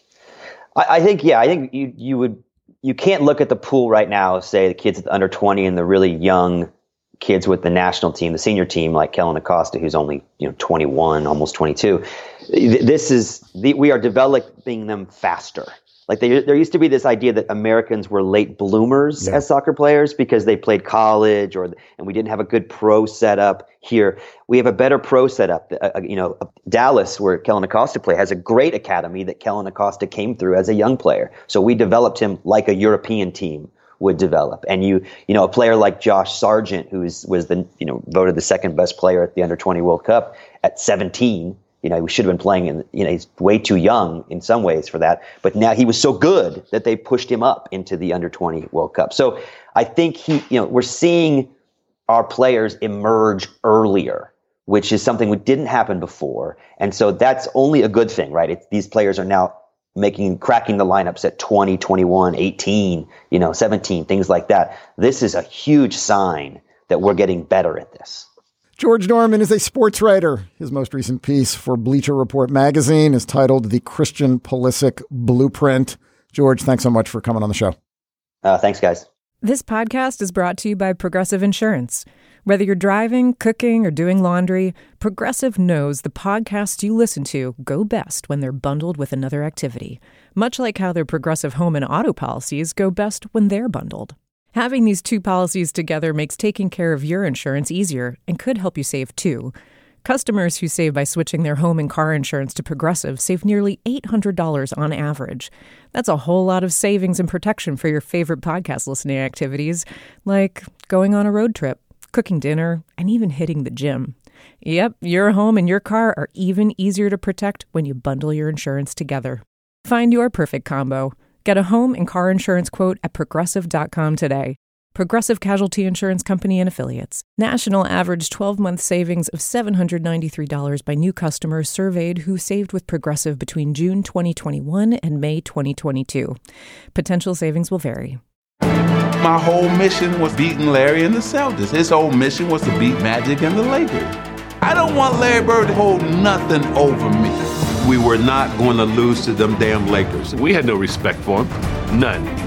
[SPEAKER 14] I, I think, yeah, I think you you would you can't look at the pool right now, say the kids at the under twenty and the really young kids with the national team, the senior team, like Kellen Acosta, who's only, you know, twenty-one, almost twenty-two. This is the, we are developing them faster. Like they, there used to be this idea that Americans were late bloomers yeah. as soccer players because they played college, or and we didn't have a good pro setup here. We have a better pro setup. Uh, you know, Dallas, where Kellen Acosta played, has a great academy that Kellen Acosta came through as a young player. So we developed him like a European team would develop. And you, you know, a player like Josh Sargent, who is, was the, you know, voted the second best player at the under twenty World Cup at seventeen. You know, he should have been playing in, you know, he's way too young in some ways for that. But now he was so good that they pushed him up into the under twenty World Cup. So I think he, you know, we're seeing our players emerge earlier, which is something that didn't happen before. And so that's only a good thing, right? It's, these players are now making, cracking the lineups at twenty, twenty-one, eighteen, you know, seventeen, things like that. This is a huge sign that we're getting better at this.
[SPEAKER 9] George Norman is a sports writer. His most recent piece for Bleacher Report magazine is titled The Christian Pulisic Blueprint. George, thanks so much for coming on the show.
[SPEAKER 14] Uh, thanks, guys.
[SPEAKER 15] This podcast is brought to you by Progressive Insurance. Whether you're driving, cooking, or doing laundry, Progressive knows the podcasts you listen to go best when they're bundled with another activity, much like how their Progressive home and auto policies go best when they're bundled. Having these two policies together makes taking care of your insurance easier and could help you save, too. Customers who save by switching their home and car insurance to Progressive save nearly eight hundred dollars on average. That's a whole lot of savings and protection for your favorite podcast listening activities, like going on a road trip, cooking dinner, and even hitting the gym. Yep, your home and your car are even easier to protect when you bundle your insurance together. Find your perfect combo. Get a home and car insurance quote at progressive dot com today. Progressive Casualty Insurance Company and Affiliates. National average twelve-month savings of seven hundred ninety-three dollars by new customers surveyed who saved with Progressive between June twenty twenty-one and May twenty twenty-two. Potential savings will vary.
[SPEAKER 16] My whole mission was beating Larry and the Celtics. His whole mission was to beat Magic and the Lakers. I don't want Larry Bird to hold nothing over me. We were not going to lose to them damn Lakers.
[SPEAKER 17] We had no respect for him. None.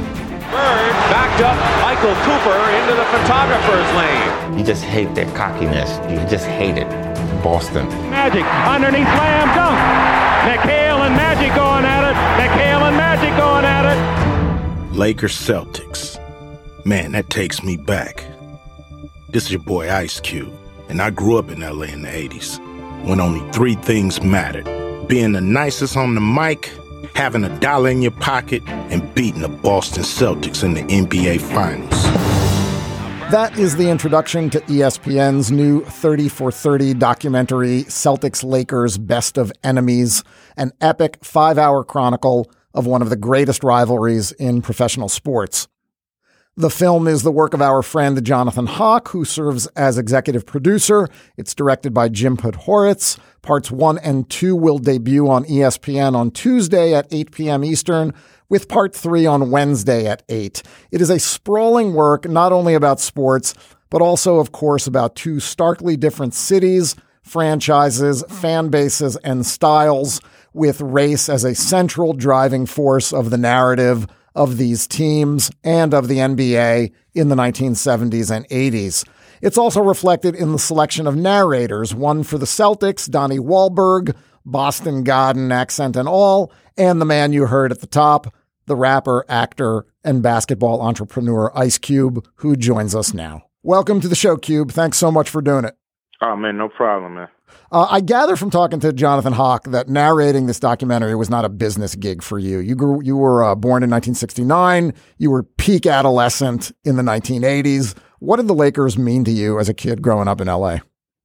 [SPEAKER 17] Bird backed up Michael Cooper into the photographer's lane.
[SPEAKER 18] You just hate their cockiness. You just hate it. Boston.
[SPEAKER 17] Magic underneath slam dunk. McHale and Magic going at it. McHale and Magic going at it.
[SPEAKER 19] Lakers Celtics. Man, that takes me back. This is your boy Ice Cube, and I grew up in L A in the eighties, when only three things mattered: being the nicest on the mic, having a dollar in your pocket, and beating the Boston Celtics in the N B A Finals.
[SPEAKER 9] That is the introduction to E S P N's new thirty for thirty documentary, Celtics-Lakers Best of Enemies, an epic five-hour chronicle of one of the greatest rivalries in professional sports. The film is the work of our friend Jonathan Hawk, who serves as executive producer. It's directed by Jim Podhoretz. Parts one and two will debut on E S P N on Tuesday at eight p.m. Eastern, with part three on Wednesday at eight. It is a sprawling work not only about sports, but also, of course, about two starkly different cities, franchises, fan bases, and styles, with race as a central driving force of the narrative of these teams and of the N B A in the nineteen seventies and eighties. It's also reflected in the selection of narrators, one for the Celtics, Donnie Wahlberg, Boston Garden accent and all, and the man you heard at the top, the rapper, actor, and basketball entrepreneur Ice Cube, who joins us now. Welcome to the show, Cube. Thanks so much for doing it.
[SPEAKER 20] Oh, man, no problem, man.
[SPEAKER 9] Uh, I gather from talking to Jonathan Hawk that narrating this documentary was not a business gig for you. You grew, you were uh, born in nineteen sixty-nine. You were peak adolescent in the nineteen eighties. What did the Lakers mean to you as a kid growing up in L A?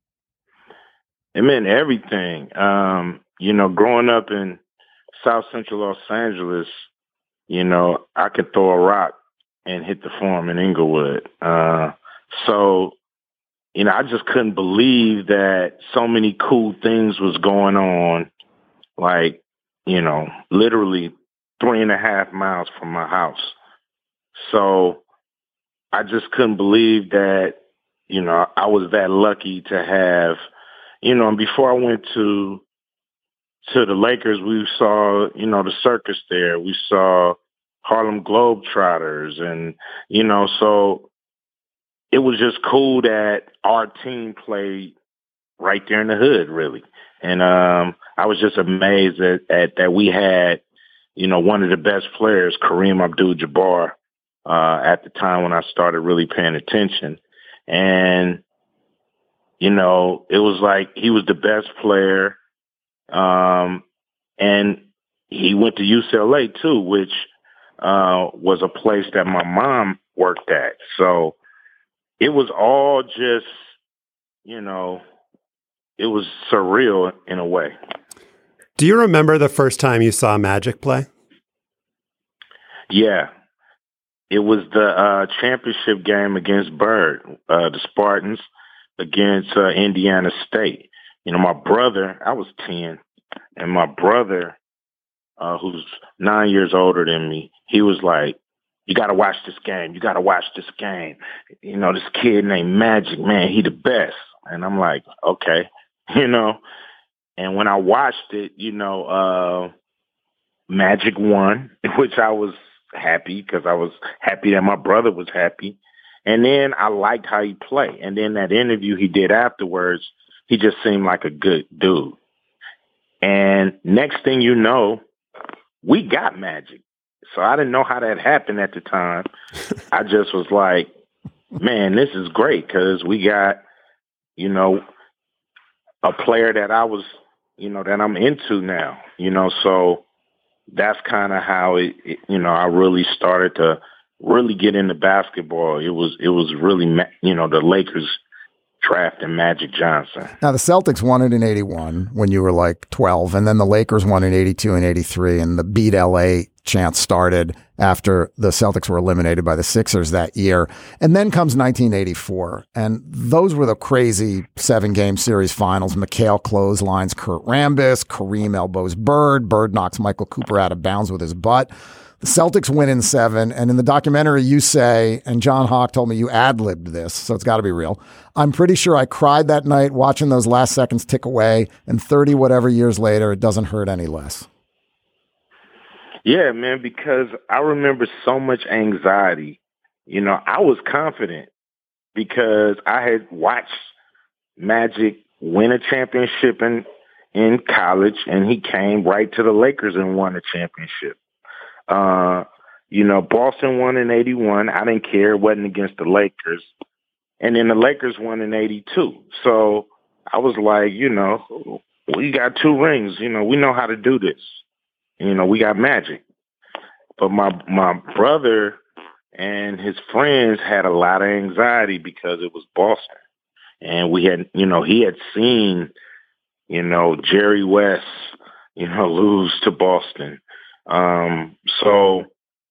[SPEAKER 20] It meant everything. Um, you know, growing up in South Central Los Angeles, you know, I could throw a rock and hit the Forum in Inglewood. Uh, so, you know, I just couldn't believe that so many cool things was going on, like, you know, literally three and a half miles from my house. So I just couldn't believe that, you know, I was that lucky to have, you know, and before I went to to the Lakers, we saw, you know, the circus there. We saw Harlem Globetrotters and, you know, so it was just cool that our team played right there in the hood, really. And um, I was just amazed at, at that we had, you know, one of the best players, Kareem Abdul-Jabbar, uh, at the time when I started really paying attention. And, you know, it was like he was the best player. Um, and he went to U C L A, too, which uh, was a place that my mom worked at. So it was all just, you know, it was surreal in a way.
[SPEAKER 8] Do you remember the first time you saw Magic play?
[SPEAKER 20] Yeah. It was the uh, championship game against Bird, uh, the Spartans against uh, Indiana State. You know, my brother, I was ten, and my brother, uh, who's nine years older than me, he was like, you got to watch this game. You got to watch this game. You know, this kid named Magic, man, he the best. And I'm like, okay, you know. And when I watched it, you know, uh, Magic won, which I was happy because I was happy that my brother was happy. And then I liked how he played. And then that interview he did afterwards, he just seemed like a good dude. And next thing you know, we got Magic. So I didn't know how that happened at the time. I just was like, man, this is great because we got, you know, a player that I was, you know, that I'm into now, you know, so that's kind of how it, it, you know, I really started to really get into basketball. It was, it was really, you know, the Lakers drafting Magic Johnson.
[SPEAKER 9] Now, the Celtics won it in eighty-one when you were like twelve, and then the Lakers won in eighty-two and eighty-three, and the Beat L A chant started after the Celtics were eliminated by the Sixers that year. And then comes nineteen eighty-four, and those were the crazy seven-game series finals. McHale clotheslines Kurt Rambis, Kareem elbows Bird, Bird knocks Michael Cooper out of bounds with his butt. The Celtics win in seven, and in the documentary you say, and John Hawk told me you ad-libbed this, so it's got to be real, I'm pretty sure I cried that night watching those last seconds tick away, and thirty whatever years later, it doesn't hurt any less.
[SPEAKER 20] Yeah, man, because I remember so much anxiety. You know, I was confident because I had watched Magic win a championship in, in college, and he came right to the Lakers and won a championship. Uh, you know, Boston won in eighty-one. I didn't care. It wasn't against the Lakers. And then the Lakers won in eighty-two. So I was like, you know, we got two rings. You know, we know how to do this. You know, we got Magic. But my my brother and his friends had a lot of anxiety because it was Boston. And we had, you know, he had seen, you know, Jerry West, you know, lose to Boston. Um, so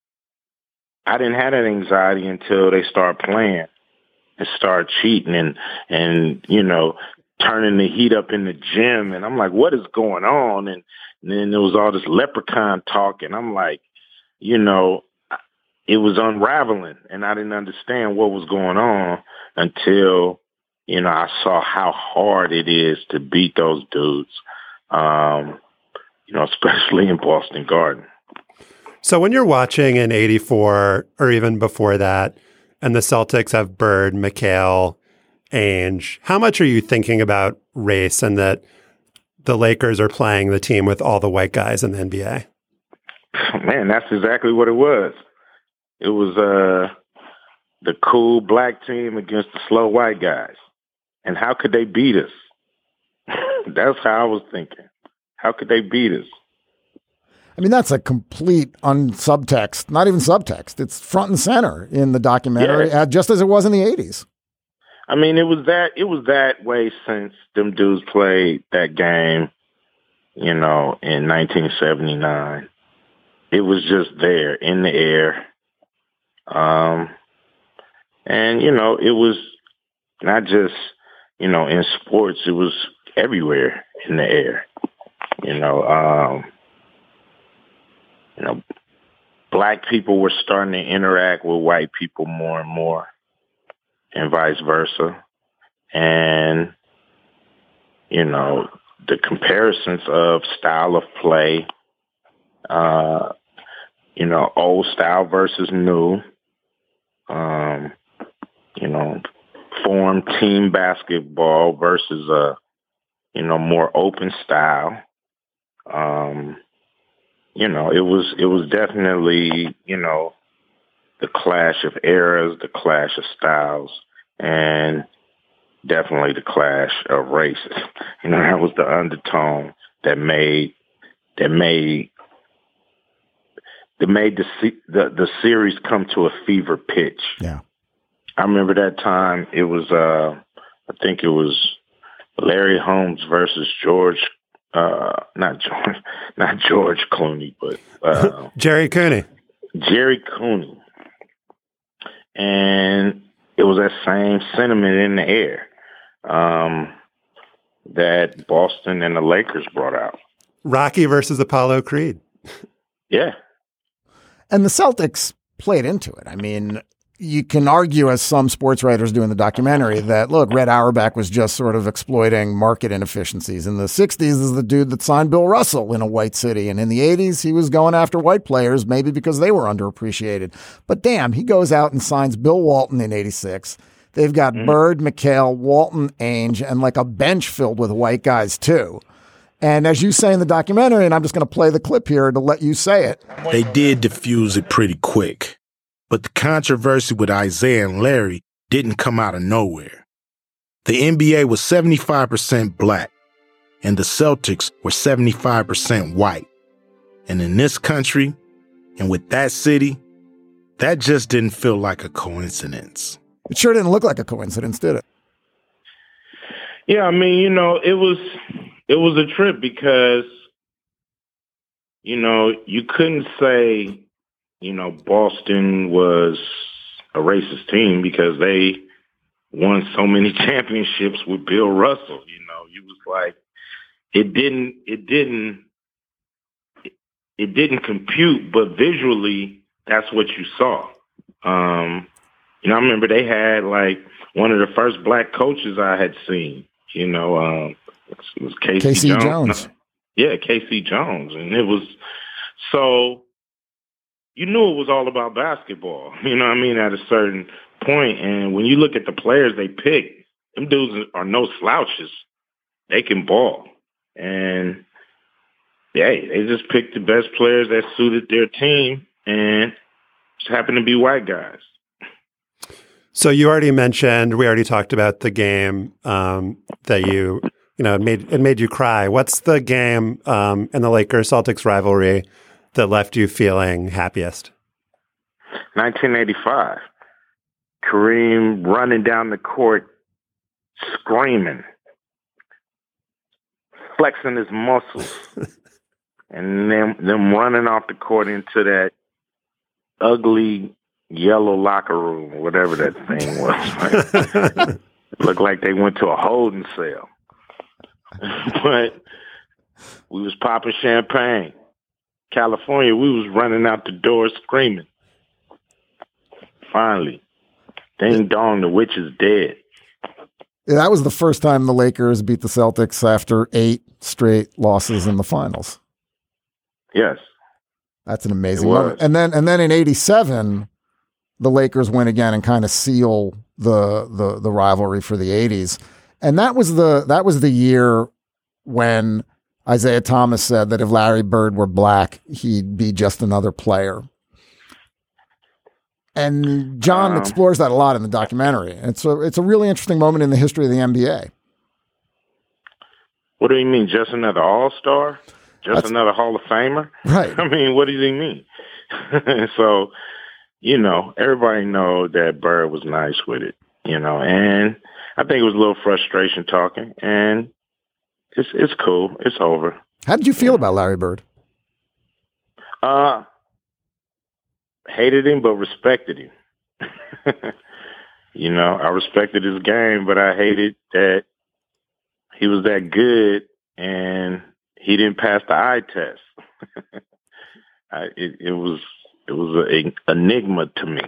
[SPEAKER 20] I didn't have that anxiety until they started playing and started cheating and, and, you know, turning the heat up in the gym. And I'm like, what is going on? And, and then there was all this leprechaun talk. And I'm like, you know, it was unraveling. And I didn't understand what was going on until, you know, I saw how hard it is to beat those dudes, um, you know, especially in Boston Garden.
[SPEAKER 8] So when you're watching in eighty-four or even before that, and the Celtics have Bird, McHale, Ainge, how much are you thinking about race and that the Lakers are playing the team with all the white guys in the N B A?
[SPEAKER 20] Man, that's exactly what it was. It was uh, the cool black team against the slow white guys. And how could they beat us? That's how I was thinking. How could they beat us?
[SPEAKER 9] I mean, that's a complete unsubtext, not even subtext. It's front and center in the documentary,
[SPEAKER 20] Yeah.
[SPEAKER 9] uh, just as it was in the eighties.
[SPEAKER 20] I mean, it was that it was that way since them dudes played that game, you know, in nineteen seventy-nine. It was just there in the air. Um, and, you know, it was not just, you know, in sports, it was everywhere in the air. You know, um, you know, black people were starting to interact with white people more and more, and vice versa. And, you know, the comparisons of style of play, uh, you know, old style versus new, um, you know, form team basketball versus a, you know, more open style. Um, you know, it was it was definitely, you know, the clash of eras, the clash of styles, and definitely the clash of races. You know, that was the undertone that made that made that made the the, the series come to a fever pitch.
[SPEAKER 9] Yeah,
[SPEAKER 20] I remember that time. It was, uh, I think it was Larry Holmes versus George. Uh, not George, not George Clooney, but uh,
[SPEAKER 8] Jerry Cooney.
[SPEAKER 20] Jerry Cooney, and it was that same sentiment in the air um, that Boston and the Lakers brought out.
[SPEAKER 8] Rocky versus Apollo Creed.
[SPEAKER 20] Yeah,
[SPEAKER 9] and the Celtics played into it. I mean, you can argue, as some sports writers do in the documentary, that, look, Red Auerbach was just sort of exploiting market inefficiencies. In the sixties, is the dude that signed Bill Russell in a white city. And in the eighties, he was going after white players, maybe because they were underappreciated. But damn, he goes out and signs Bill Walton in eighty-six. They've got mm-hmm. Bird, McHale, Walton, Ainge, and like a bench filled with white guys, too. And as you say in the documentary, and I'm just going to play the clip here to let you say it.
[SPEAKER 19] They did diffuse it pretty quick. But the controversy with Isaiah and Larry didn't come out of nowhere. The N B A was seventy-five percent black, and the Celtics were seventy-five percent white. And in this country, and with that city, that just didn't feel like a coincidence.
[SPEAKER 9] It sure didn't look like a coincidence, did it?
[SPEAKER 20] Yeah, I mean, you know, it was it was a trip because, you know, you couldn't say, you know, Boston was a racist team because they won so many championships with Bill Russell. You know, it was like, it didn't, it didn't, it, it didn't compute, but visually, that's what you saw. Um, you know, I remember they had like one of the first black coaches I had seen, you know, um, it was Casey,
[SPEAKER 9] Casey
[SPEAKER 20] Jones.
[SPEAKER 9] Jones.
[SPEAKER 20] Yeah, Casey Jones. And it was so, you knew it was all about basketball. You know what I mean? At a certain point, and when you look at the players they picked, them dudes are no slouches. They can ball, and yeah, they just picked the best players that suited their team, and just happened to be white guys.
[SPEAKER 8] So you already mentioned, we already talked about the game um, that you, you know, it made it made you cry. What's the game um, in the Lakers-Celtics rivalry that left you feeling happiest?
[SPEAKER 20] nineteen eighty-five. Kareem running down the court, screaming, flexing his muscles, and then them running off the court into that ugly yellow locker room, whatever that thing was. Right? It looked like they went to a holding cell. But we was popping champagne. California, we was running out the door screaming. Finally, ding dong, the witch is dead.
[SPEAKER 9] Yeah, that was the first time the Lakers beat the Celtics after eight straight losses in the finals.
[SPEAKER 20] Yes.
[SPEAKER 9] That's an amazing moment. And then and then in eighty-seven, the Lakers win again and kind of seal the the the rivalry for the eighties. And that was the that was the year when Isaiah Thomas said that if Larry Bird were black, he'd be just another player. And John um, explores that a lot in the documentary. It's a it's a really interesting moment in the history of the N B A.
[SPEAKER 20] What do you mean? Just another All-Star? Just That's, another Hall of Famer?
[SPEAKER 9] Right.
[SPEAKER 20] I mean, what does he mean? So, you know, everybody know that Bird was nice with it, you know, and I think it was a little frustration talking, and it's it's cool. It's over.
[SPEAKER 9] How did you feel about Larry Bird?
[SPEAKER 20] Uh, hated him, but respected him. You know, I respected his game, but I hated that he was that good and he didn't pass the eye test. I, it, it was it was an enigma to me.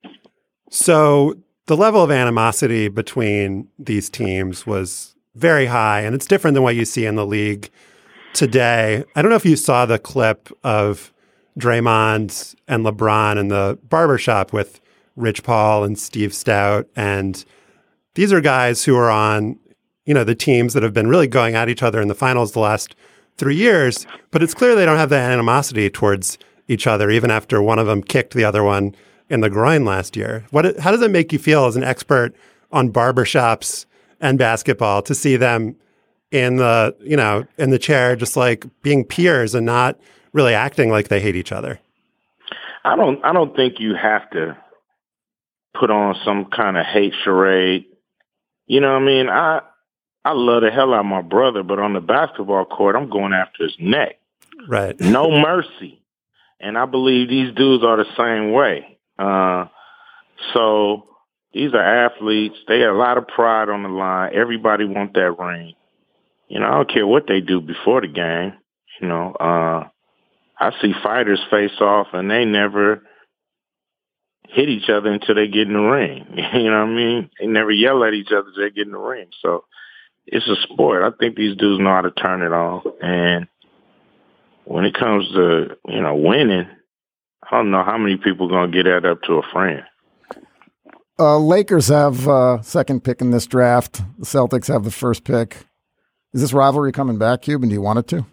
[SPEAKER 8] So the level of animosity between these teams was very high, and it's different than what you see in the league today. I don't know if you saw the clip of Draymond and LeBron in the barbershop with Rich Paul and Steve Stout. And these are guys who are on, you know, the teams that have been really going at each other in the finals the last three years. But it's clear they don't have that animosity towards each other, even after one of them kicked the other one in the groin last year. What? How does it make you feel as an expert on barbershops and basketball to see them in the, you know, in the chair, just like being peers and not really acting like they hate each other?
[SPEAKER 20] I don't I don't think you have to put on some kind of hate charade. You know what I mean? I I love the hell out of my brother, but on the basketball court, I'm going after his neck.
[SPEAKER 8] Right.
[SPEAKER 20] No mercy. And I believe these dudes are the same way. Uh, so these are athletes. They have a lot of pride on the line. Everybody wants that ring. You know, I don't care what they do before the game. You know, uh, I see fighters face off and they never hit each other until they get in the ring. You know what I mean? They never yell at each other until they get in the ring. So it's a sport. I think these dudes know how to turn it on. And when it comes to, you know, winning, I don't know how many people are going to get that up to a friend.
[SPEAKER 9] Uh, Lakers have uh, second pick in this draft. The Celtics have the first pick. Is this rivalry coming back, Cuban? Do you want it to?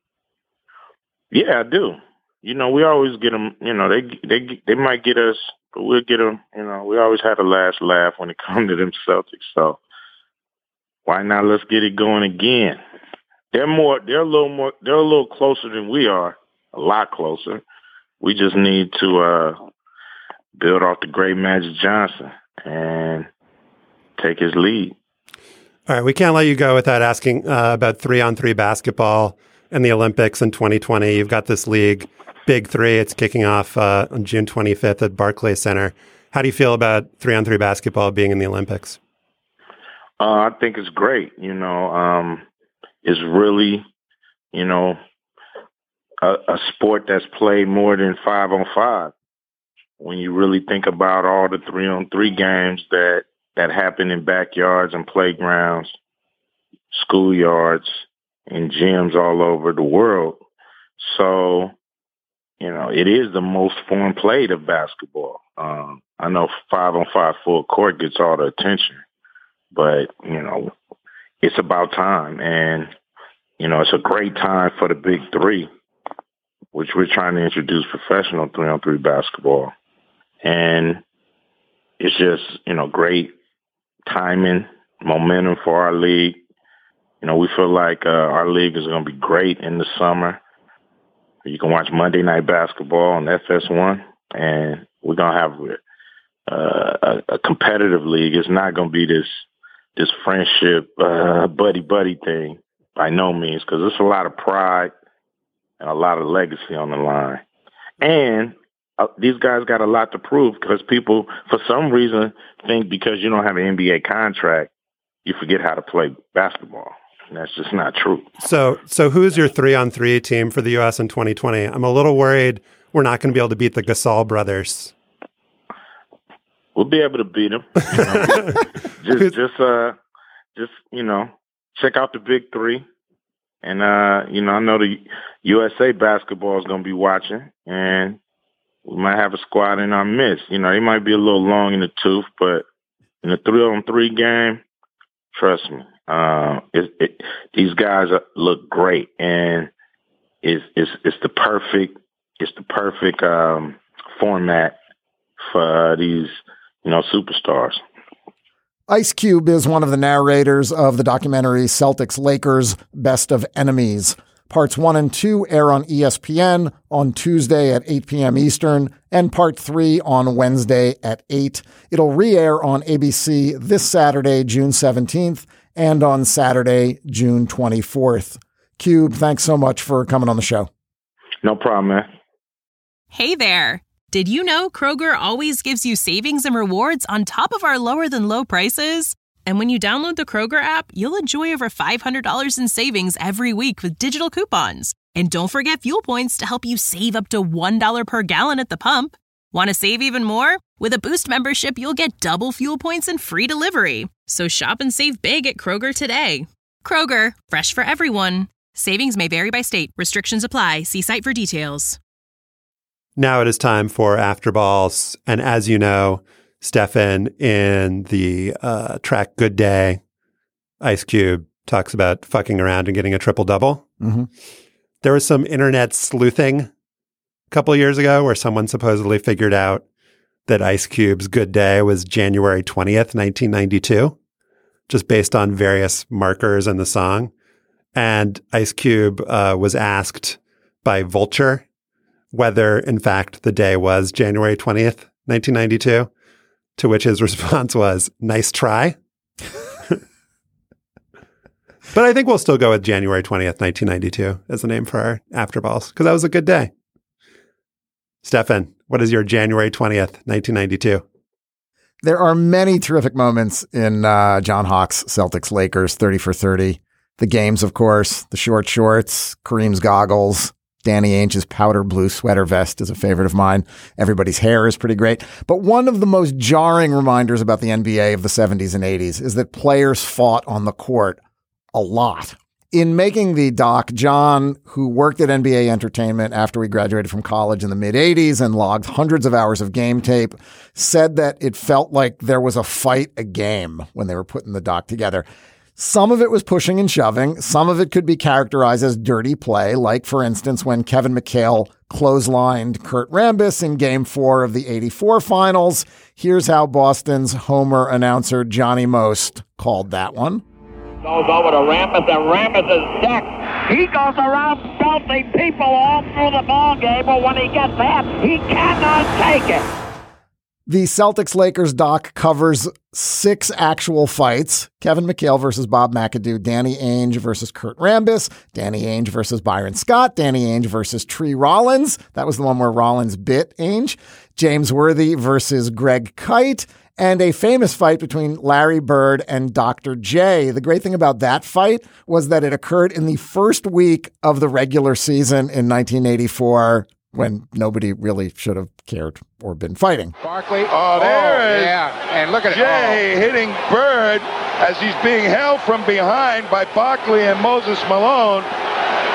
[SPEAKER 20] Yeah, I do. You know, we always get them, you know, they they they might get us, but we'll get them, you know, we always had a last laugh when it comes to them Celtics. So why not let's get it going again? They're more, they're a little more, they're a little closer than we are, a lot closer. We just need to uh, build off the great Magic Johnson and take his lead.
[SPEAKER 8] All right, we can't let you go without asking uh, about three-on-three basketball and the Olympics in twenty twenty. You've got this league, Big Three. It's kicking off uh, on June twenty-fifth at Barclays Center. How do you feel about three-on-three basketball being in the Olympics?
[SPEAKER 20] Uh, I think it's great. You know, um, it's really, you know, a, a sport that's played more than five on five. When you really think about all the three-on-three games that that happen in backyards and playgrounds, schoolyards, and gyms all over the world. So you know, it is the most form played of basketball. Um, I know five on five full court gets all the attention, but, you know, it's about time. And, you know, it's a great time for the big three, which we're trying to introduce professional three on three basketball. And it's just, you know, great timing, momentum for our league. You know, we feel like uh, our league is going to be great in the summer. You can watch Monday Night Basketball on F S one, and we're going to have uh, a, a competitive league. It's not going to be this this friendship, uh, buddy-buddy thing by no means, because there's a lot of pride and a lot of legacy on the line. And uh, these guys got a lot to prove, because people, for some reason, think because you don't have an N B A contract, you forget how to play basketball. And that's just not true.
[SPEAKER 8] So, so who's your three-on-three team for the U S in twenty twenty? I'm a little worried we're not going to be able to beat the Gasol brothers.
[SPEAKER 20] We'll be able to beat them. You know? just, just, uh, just you know, check out the big three, and uh, you know, I know the U S A basketball is going to be watching, and we might have a squad in our midst. You know, they might be a little long in the tooth, but in the three-on-three game, trust me. Uh, it, it, these guys are, look great, and it's, it's, it's the perfect, it's the perfect um, format for uh, these, you know, superstars.
[SPEAKER 9] Ice Cube is one of the narrators of the documentary Celtics Lakers Best of Enemies. Parts one and two air on E S P N on Tuesday at eight p.m. Eastern, and part three on Wednesday at eight. It'll re-air on A B C this Saturday, June seventeenth, and on Saturday, June twenty-fourth. Cube, thanks so much for coming on the show.
[SPEAKER 20] No problem, man.
[SPEAKER 21] Hey there. Did you know Kroger always gives you savings and rewards on top of our lower than low prices? And when you download the Kroger app, you'll enjoy over five hundred dollars in savings every week with digital coupons. And don't forget fuel points to help you save up to one dollar per gallon at the pump. Want to save even more? With a Boost membership, you'll get double fuel points and free delivery. So shop and save big at Kroger today. Kroger, fresh for everyone. Savings may vary by state. Restrictions apply. See site for details.
[SPEAKER 8] Now it is time for After Balls. And as you know, Stefan, in the uh, track Good Day, Ice Cube talks about fucking around and getting a triple-double.
[SPEAKER 9] Mm-hmm.
[SPEAKER 8] There was some internet sleuthing a couple of years ago where someone supposedly figured out that Ice Cube's Good Day was January twentieth, nineteen ninety-two, just based on various markers in the song. And Ice Cube uh, was asked by Vulture whether, in fact, the day was January twentieth, nineteen ninety-two, to which his response was, nice try. But I think we'll still go with January twentieth, nineteen ninety-two as the name for our After Balls, because that was a good day. Stefan, what is your January twentieth, nineteen ninety-two?
[SPEAKER 9] There are many terrific moments in uh, John Hawk's Celtics Lakers thirty for thirty. The games, of course, the short shorts, Kareem's goggles, Danny Ainge's powder blue sweater vest is a favorite of mine. Everybody's hair is pretty great. But one of the most jarring reminders about the N B A of the seventies and eighties is that players fought on the court a lot. In making the doc, John, who worked at N B A Entertainment after we graduated from college in the mid-eighties and logged hundreds of hours of game tape, said that it felt like there was a fight a game when they were putting the doc together. Some of it was pushing and shoving. Some of it could be characterized as dirty play, like, for instance, when Kevin McHale clotheslined Kurt Rambis in Game four of the eighty-four finals. Here's how Boston's Homer announcer Johnny Most called that one.
[SPEAKER 22] Goes over to Rambis, and Rambis is decked. He goes around belting people all through the ball game, but when he gets that, he cannot take it.
[SPEAKER 9] The Celtics-Lakers doc covers six actual fights. Kevin McHale versus Bob McAdoo, Danny Ainge versus Kurt Rambis, Danny Ainge versus Byron Scott, Danny Ainge versus Tree Rollins. That was the one where Rollins bit Ainge. James Worthy versus Greg Kite, and a famous fight between Larry Bird and Doctor J. The great thing about that fight was that it occurred in the first week of the regular season in nineteen eighty-four, when nobody really should have cared or been fighting.
[SPEAKER 23] Barkley. Oh, there oh, is. Yeah, and look at Jay it. Oh. hitting Bird as he's being held from behind by Barkley and Moses Malone.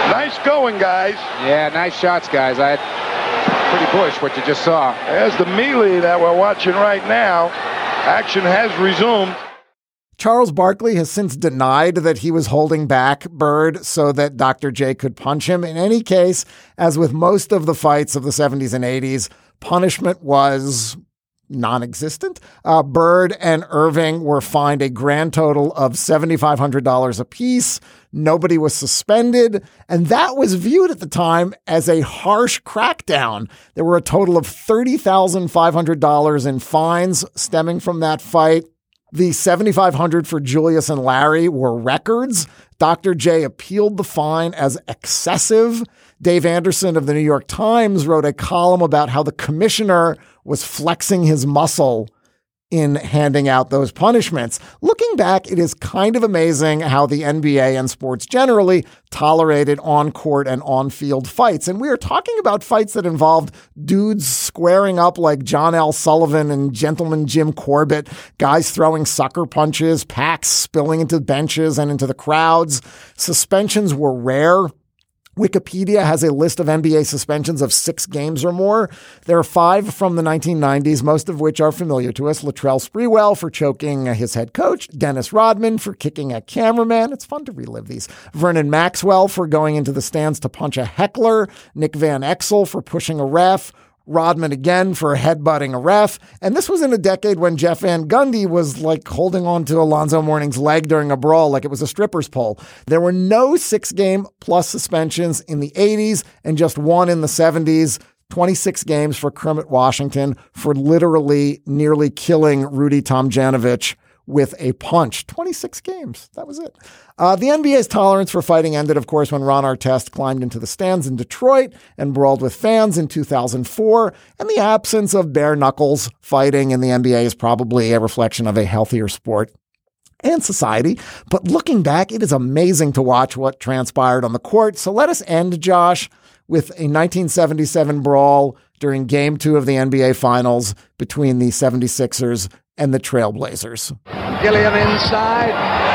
[SPEAKER 23] Nice going, guys. Yeah, nice shots, guys. I had pretty bullish what you just saw. There's the melee that we're watching right now. Action has resumed.
[SPEAKER 9] Charles Barkley has since denied that he was holding back Bird so that Doctor J could punch him. In any case, as with most of the fights of the seventies and eighties, punishment was non-existent. Uh, Bird and Irving were fined a grand total of seven thousand five hundred dollars apiece. Nobody was suspended, and that was viewed at the time as a harsh crackdown. There were a total of thirty thousand five hundred dollars in fines stemming from that fight. The seven thousand five hundred dollars for Julius and Larry were records. Doctor J appealed the fine as excessive. Dave Anderson of the New York Times wrote a column about how the commissioner was flexing his muscle in handing out those punishments. Looking back, it is kind of amazing how the N B A and sports generally tolerated on-court and on-field fights. And we are talking about fights that involved dudes squaring up like John L. Sullivan and Gentleman Jim Corbett, guys throwing sucker punches, packs spilling into benches and into the crowds. Suspensions were rare. Wikipedia has a list of N B A suspensions of six games or more. There are five from the nineteen nineties, most of which are familiar to us. Latrell Sprewell for choking his head coach. Dennis Rodman for kicking a cameraman. It's fun to relive these. Vernon Maxwell for going into the stands to punch a heckler. Nick Van Exel for pushing a ref. Rodman again for headbutting a ref. And this was in a decade when Jeff Van Gundy was like holding on to Alonzo Mourning's leg during a brawl like it was a stripper's pole. There were no six-game plus suspensions in the eighties and just one in the seventies. twenty-six games for Kermit Washington for literally nearly killing Rudy Tomjanovich with a punch. twenty-six games. That was it. Uh, the N B A's tolerance for fighting ended, of course, when Ron Artest climbed into the stands in Detroit and brawled with fans in two thousand four. And the absence of bare knuckles fighting in the N B A is probably a reflection of a healthier sport and society. But looking back, it is amazing to watch what transpired on the court. So let us end, Josh, with a nineteen seventy-seven brawl during game two of the N B A Finals between the seventy-sixers and the Trailblazers.
[SPEAKER 1] Gilliam inside.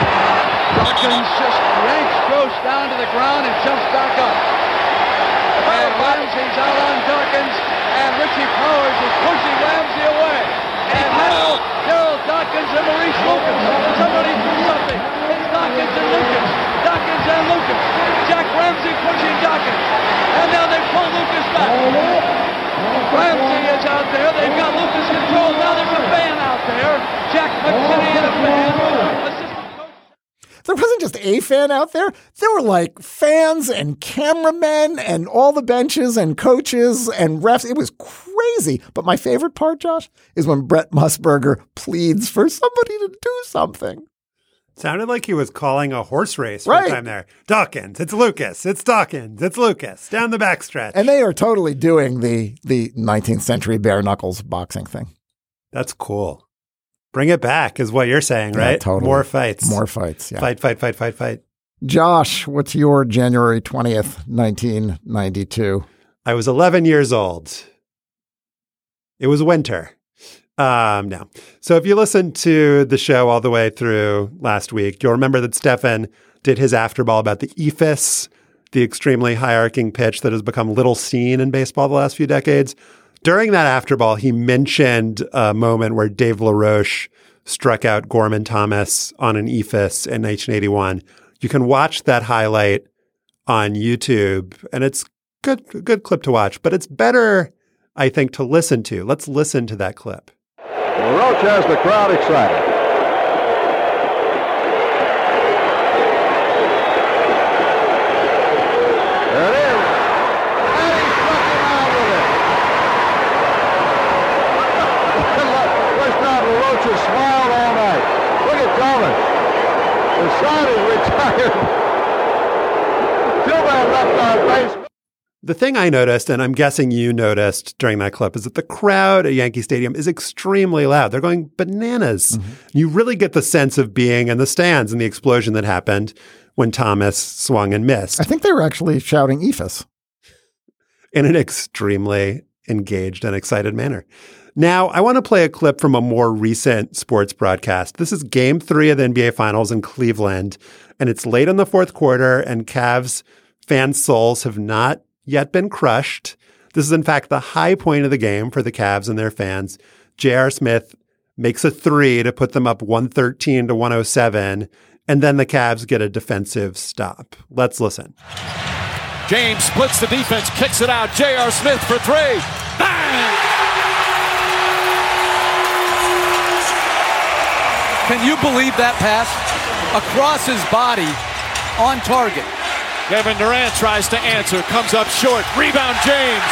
[SPEAKER 1] Dawkins just yanks Gross down to the ground and jumps back up. And Ramsey's out on Dawkins, and Richie Powers is pushing Ramsey away. And now Daryl Dawkins and Maurice Lucas. Somebody do something. It's Dawkins and Lucas. Dawkins and Lucas. Jack Ramsey pushing Dawkins. And now they pull Lucas back. Ramsey is out there. They've got Lucas controlled. Now there's a fan out there. Jack McKinney and a fan.
[SPEAKER 9] There wasn't just a fan out there. There were like fans and cameramen and all the benches and coaches and refs. It was crazy. But my favorite part, Josh, is when Brett Musburger pleads for somebody to do something.
[SPEAKER 8] Sounded like he was calling a horse race for
[SPEAKER 9] right.
[SPEAKER 8] a time there. Dawkins, it's Lucas, it's Dawkins, it's Lucas, down the backstretch.
[SPEAKER 9] And they are totally doing the the nineteenth century bare knuckles boxing thing.
[SPEAKER 8] That's cool. Bring it back is what you're saying, right?
[SPEAKER 9] Yeah, totally.
[SPEAKER 8] More fights.
[SPEAKER 9] More fights, yeah.
[SPEAKER 8] Fight, fight, fight, fight, fight.
[SPEAKER 9] Josh, what's your January twentieth, nineteen ninety-two?
[SPEAKER 8] I was eleven years old. It was winter. Um, no. So if you listened to the show all the way through last week, you'll remember that Stefan did his afterball about the E F I S, the extremely high-arcing pitch that has become little seen in baseball the last few decades. During that afterball, he mentioned a moment where Dave LaRoche struck out Gorman Thomas on an E F I S in nineteen eighty-one. You can watch that highlight on YouTube, and it's good, a good clip to watch, but it's better, I think, to listen to. Let's listen to that clip.
[SPEAKER 2] LaRoche has the crowd excited. There it is. And he struck him out with it. First time LaRoche has smiled all night. Look at Gorman. The side is retired. Tillman left on base.
[SPEAKER 8] The thing I noticed, and I'm guessing you noticed during that clip, is that the crowd at Yankee Stadium is extremely loud. They're going bananas. Mm-hmm. You really get the sense of being in the stands and the explosion that happened when Thomas swung and missed.
[SPEAKER 9] I think they were actually shouting E F I S.
[SPEAKER 8] In an extremely engaged and excited manner. Now, I want to play a clip from a more recent sports broadcast. This is game three of the N B A Finals in Cleveland, and it's late in the fourth quarter, and Cavs Fan souls have not yet been crushed. This is, in fact, the high point of the game for the Cavs and their fans. J R. Smith makes a three to put them up one thirteen to one oh seven, and then the Cavs get a defensive stop. Let's listen.
[SPEAKER 3] James splits the defense, kicks it out. J R. Smith for three. Bang!
[SPEAKER 1] Can you believe that pass? Across his body, on target.
[SPEAKER 3] Kevin Durant tries to answer, comes up short. Rebound, James.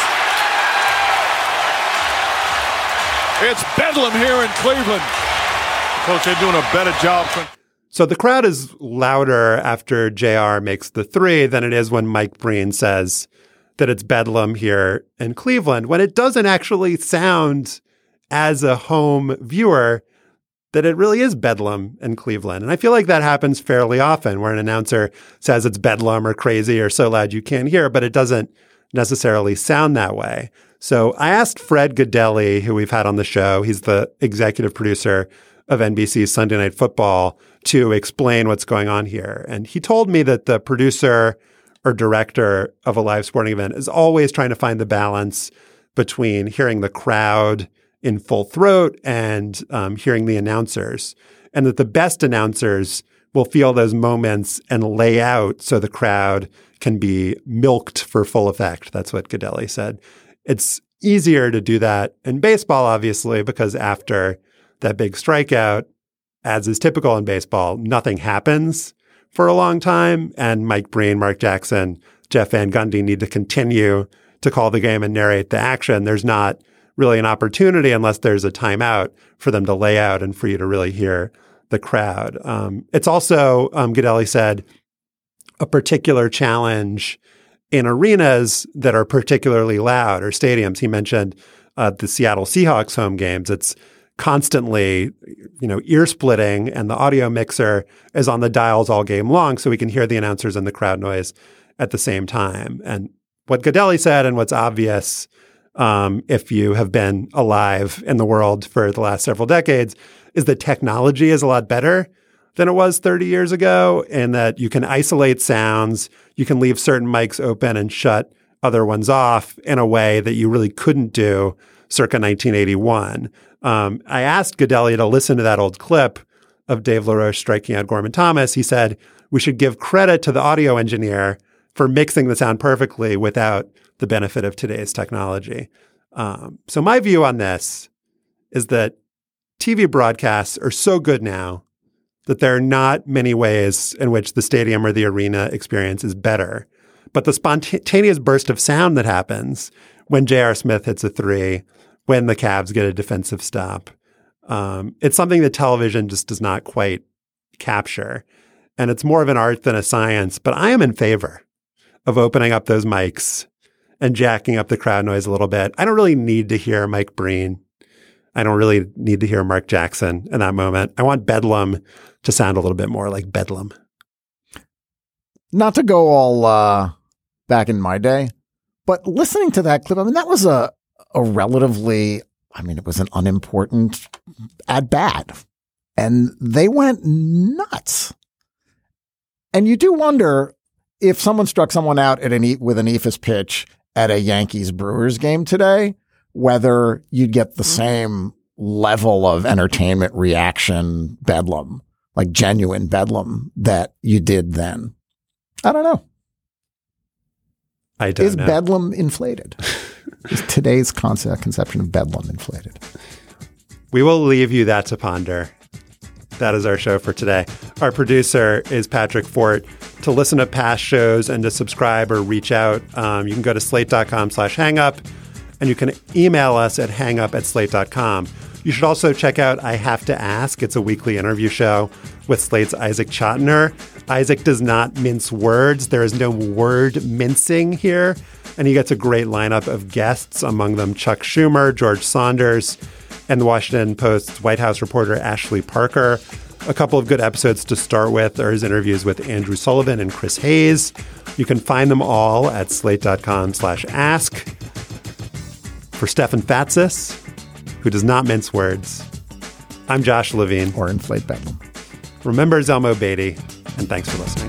[SPEAKER 3] It's bedlam here in Cleveland. Coach, they're doing a better job.
[SPEAKER 8] So the crowd is louder after J R makes the three than it is when Mike Breen says that it's bedlam here in Cleveland, when it doesn't actually sound as a home viewer that it really is bedlam in Cleveland. And I feel like that happens fairly often where an announcer says it's bedlam or crazy or so loud you can't hear, but it doesn't necessarily sound that way. So I asked Fred Gaudelli, who we've had on the show, he's the executive producer of N B C's Sunday Night Football, to explain what's going on here. And he told me that the producer or director of a live sporting event is always trying to find the balance between hearing the crowd in full throat and um, hearing the announcers, and that the best announcers will feel those moments and lay out so the crowd can be milked for full effect. That's what Gaudelli said. It's easier to do that in baseball, obviously, because after that big strikeout, as is typical in baseball, nothing happens for a long time. And Mike Breen, Mark Jackson, Jeff Van Gundy need to continue to call the game and narrate the action. There's not really an opportunity unless there's a timeout for them to lay out and for you to really hear the crowd. Um, it's also, um, Gaudelli said, a particular challenge in arenas that are particularly loud or stadiums. He mentioned uh, the Seattle Seahawks home games. It's constantly, you know, ear splitting, and the audio mixer is on the dials all game long, so we can hear the announcers and the crowd noise at the same time. And what Gaudelli said, and what's obvious um, if you have been alive in the world for the last several decades, is that technology is a lot better than it was thirty years ago, and that you can isolate sounds, you can leave certain mics open and shut other ones off in a way that you really couldn't do circa nineteen eighty-one. Um, I asked Gaudelli to listen to that old clip of Dave LaRoche striking out Gorman Thomas. He said, we should give credit to the audio engineer for mixing the sound perfectly without the benefit of today's technology. Um, so my view on this is that T V broadcasts are so good now that there are not many ways in which the stadium or the arena experience is better. But the spontaneous burst of sound that happens when J R. Smith hits a three, when the Cavs get a defensive stop, um, it's something that television just does not quite capture. And it's more of an art than a science. But I am in favor of opening up those mics and jacking up the crowd noise a little bit. I don't really need to hear Mike Breen. I don't really need to hear Mark Jackson in that moment. I want Bedlam to sound a little bit more like Bedlam.
[SPEAKER 9] Not to go all uh, back in my day, but listening to that clip, I mean, that was a, a relatively, I mean, it was an unimportant at bat. And they went nuts. And you do wonder if someone struck someone out at an, with an Ephus pitch at a Yankees-Brewers game today, whether you'd get the same level of entertainment reaction bedlam, like genuine bedlam, that you did then. I don't know.
[SPEAKER 8] I don't
[SPEAKER 9] Is
[SPEAKER 8] know.
[SPEAKER 9] bedlam inflated? Is today's concept, conception of bedlam inflated?
[SPEAKER 8] We will leave you that to ponder. That is our show for today. Our producer is Patrick Fort. To listen to past shows and to subscribe or reach out, um, you can go to slate.com slash hangup, and you can email us at hangup at slate dot com. You should also check out I Have to Ask. It's a weekly interview show with Slate's Isaac Chotiner. Isaac does not mince words. There is no word mincing here. And he gets a great lineup of guests, among them Chuck Schumer, George Saunders, and the Washington Post's White House reporter Ashley Parker. A couple of good episodes to start with are his interviews with Andrew Sullivan and Chris Hayes. You can find them all at slate.com slash ask. For Stefan Fatsis, who does not mince words, I'm Josh Levine.
[SPEAKER 9] Or inflate bedlam.
[SPEAKER 8] Remember Zelmo Beatty, and thanks for listening.